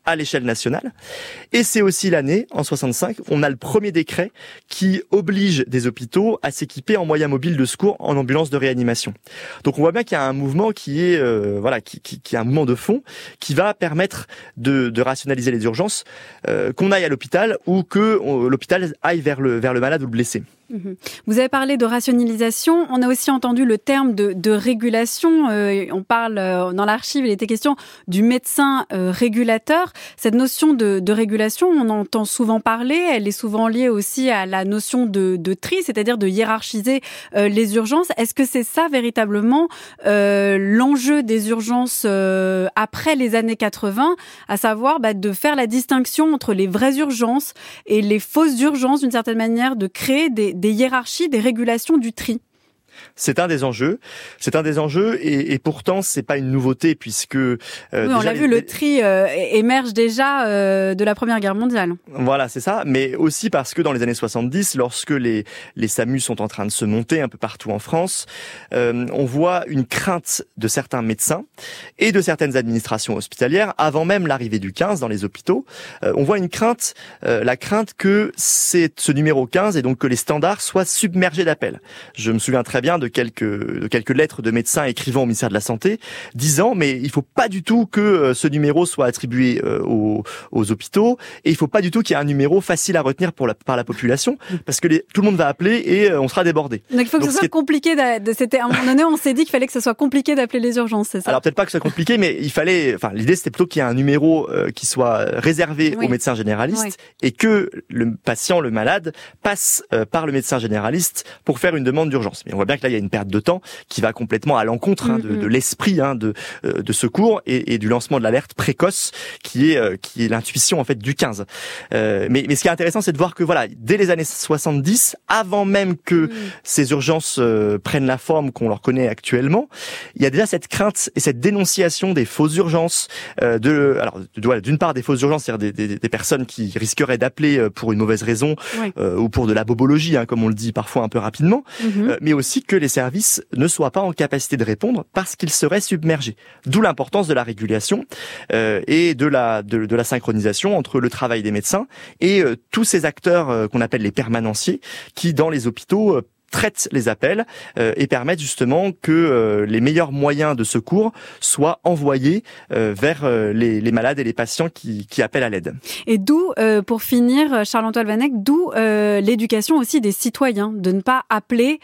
à l'échelle nationale. Et c'est aussi l'année, en soixante-cinq, on a le premier décret qui oblige des hôpitaux à s'équiper en moyens mobiles de secours en ambulance de réanimation. Donc on voit bien qu'il y a un mouvement qui est euh, voilà qui, qui, qui est un mouvement de fond qui va permettre de, de rationaliser les urgences, euh, qu'on aille à l'hôpital ou que on, l'hôpital aille vers le vers le malade ou le blessé. Vous avez parlé de rationalisation, on a aussi entendu le terme de, de régulation, euh, on parle euh, dans l'archive, il était question du médecin euh, régulateur. Cette notion de, de régulation, on entend souvent parler, elle est souvent liée aussi à la notion de, de tri, c'est-à-dire de hiérarchiser euh, les urgences. Est-ce que c'est ça véritablement euh, l'enjeu des urgences euh, après les années quatre-vingts, à savoir bah, de faire la distinction entre les vraies urgences et les fausses urgences, d'une certaine manière, de créer des des hiérarchies, des régulations du tri? C'est un des enjeux. C'est un des enjeux et, et pourtant c'est pas une nouveauté puisque euh, oui, on l'a vu, les... le tri euh, émerge déjà euh, de la Première Guerre mondiale. Voilà, c'est ça. Mais aussi parce que dans les années soixante-dix, lorsque les les SAMU sont en train de se monter un peu partout en France, euh, on voit une crainte de certains médecins et de certaines administrations hospitalières avant même l'arrivée du quinze dans les hôpitaux. Euh, on voit une crainte, euh, la crainte que c'est ce numéro quinze et donc que les standards soient submergés d'appels. Je me souviens très bien de quelques de quelques lettres de médecins écrivant au ministère de la Santé disant mais il faut pas du tout que ce numéro soit attribué aux, aux hôpitaux et il faut pas du tout qu'il y ait un numéro facile à retenir pour la, par la population parce que les, tout le monde va appeler et on sera débordé. Donc il faut que Donc, ce soit compliqué de, c'était à un moment donné on s'est dit qu'il fallait que ce soit compliqué d'appeler les urgences, c'est ça? Alors peut-être pas que ce soit compliqué mais il fallait enfin l'idée c'était plutôt qu'il y ait un numéro euh, qui soit réservé oui. aux médecins généralistes oui. et que le patient le malade passe euh, par le médecin généraliste pour faire une demande d'urgence. Mais on voit bien que là il y a une perte de temps qui va complètement à l'encontre hein, de, de l'esprit hein, de, de secours et, et du lancement de l'alerte précoce qui est euh, qui est l'intuition en fait du quinze. Euh, mais, mais ce qui est intéressant, c'est de voir que voilà, dès les années soixante-dix, avant même que mmh. ces urgences euh, prennent la forme qu'on leur connaît actuellement, il y a déjà cette crainte et cette dénonciation des fausses urgences. Euh, de alors d'une part des fausses urgences, c'est-à-dire des, des, des personnes qui risqueraient d'appeler pour une mauvaise raison oui. euh, ou pour de la bobologie, hein, comme on le dit parfois un peu rapidement, mmh. euh, mais aussi que les services ne soient pas en capacité de répondre parce qu'ils seraient submergés. D'où l'importance de la régulation euh, et de la de, de la synchronisation entre le travail des médecins et euh, tous ces acteurs euh, qu'on appelle les permanenciers qui dans les hôpitaux euh, traitent les appels euh, et permettent justement que euh, les meilleurs moyens de secours soient envoyés euh, vers euh, les, les malades et les patients qui, qui appellent à l'aide. Et d'où, euh, pour finir, Charles-Antoine Vanek, d'où euh, l'éducation aussi des citoyens, de ne pas appeler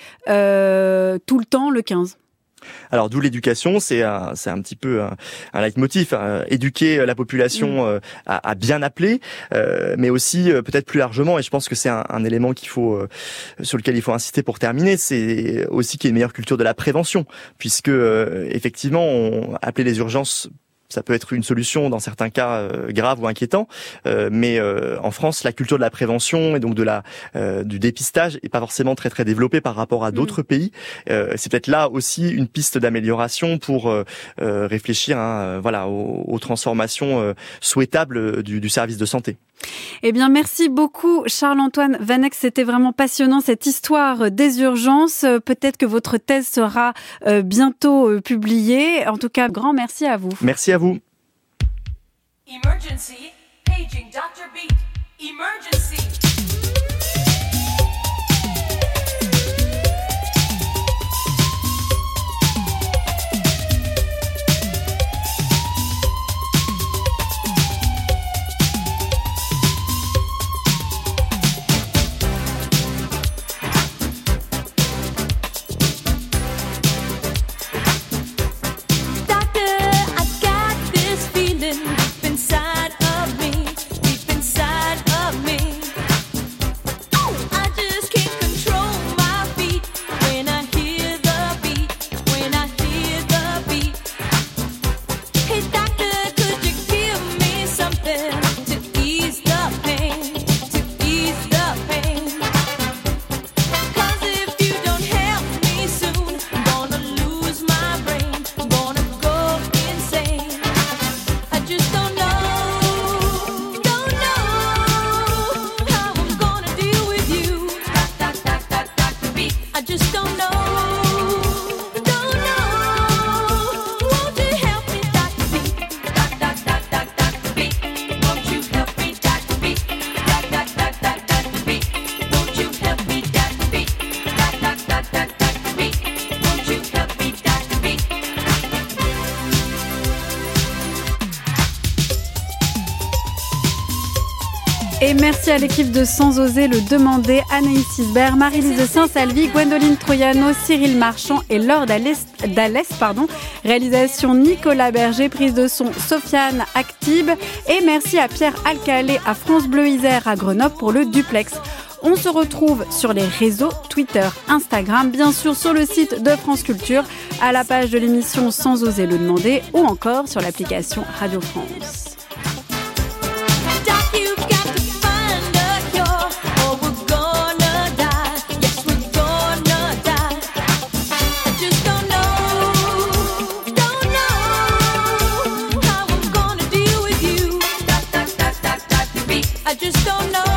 euh, tout le temps le quinze. Alors d'où l'éducation, c'est un, c'est un petit peu un, un leitmotiv, hein, éduquer la population euh, à, à bien appeler, euh, mais aussi euh, peut-être plus largement, et je pense que c'est un, un élément qu'il faut, euh, sur lequel il faut insister pour terminer, c'est aussi qu'il y ait une meilleure culture de la prévention, puisque euh, effectivement, on, appeler les urgences, ça peut être une solution dans certains cas euh, graves ou inquiétants, euh, mais euh, en France, la culture de la prévention et donc de la euh, du dépistage est pas forcément très très développée par rapport à d'autres mmh. pays. Euh, c'est peut-être là aussi une piste d'amélioration pour euh, euh, réfléchir, hein, voilà, aux, aux transformations euh, souhaitables du, du service de santé. Eh bien, merci beaucoup Charles-Antoine Vanek, c'était vraiment passionnant cette histoire des urgences. Peut-être que votre thèse sera euh, bientôt euh, publiée. En tout cas, grand merci à vous. Merci à vous. Emergency, paging doctor Beat. Emergency. Et merci à l'équipe de Sans oser le demander, Anaïs Isbert, Marie-Lise Saint-Salvi, Gwendoline Troyano, Cyril Marchand et Laure Dallès, Dallès, pardon. Réalisation Nicolas Berger, prise de son Sofiane Actib. Et merci à Pierre Alcalé à France Bleu Isère à Grenoble pour le duplex. On se retrouve sur les réseaux Twitter, Instagram, bien sûr sur le site de France Culture, à la page de l'émission Sans oser le demander ou encore sur l'application Radio France. I just don't know.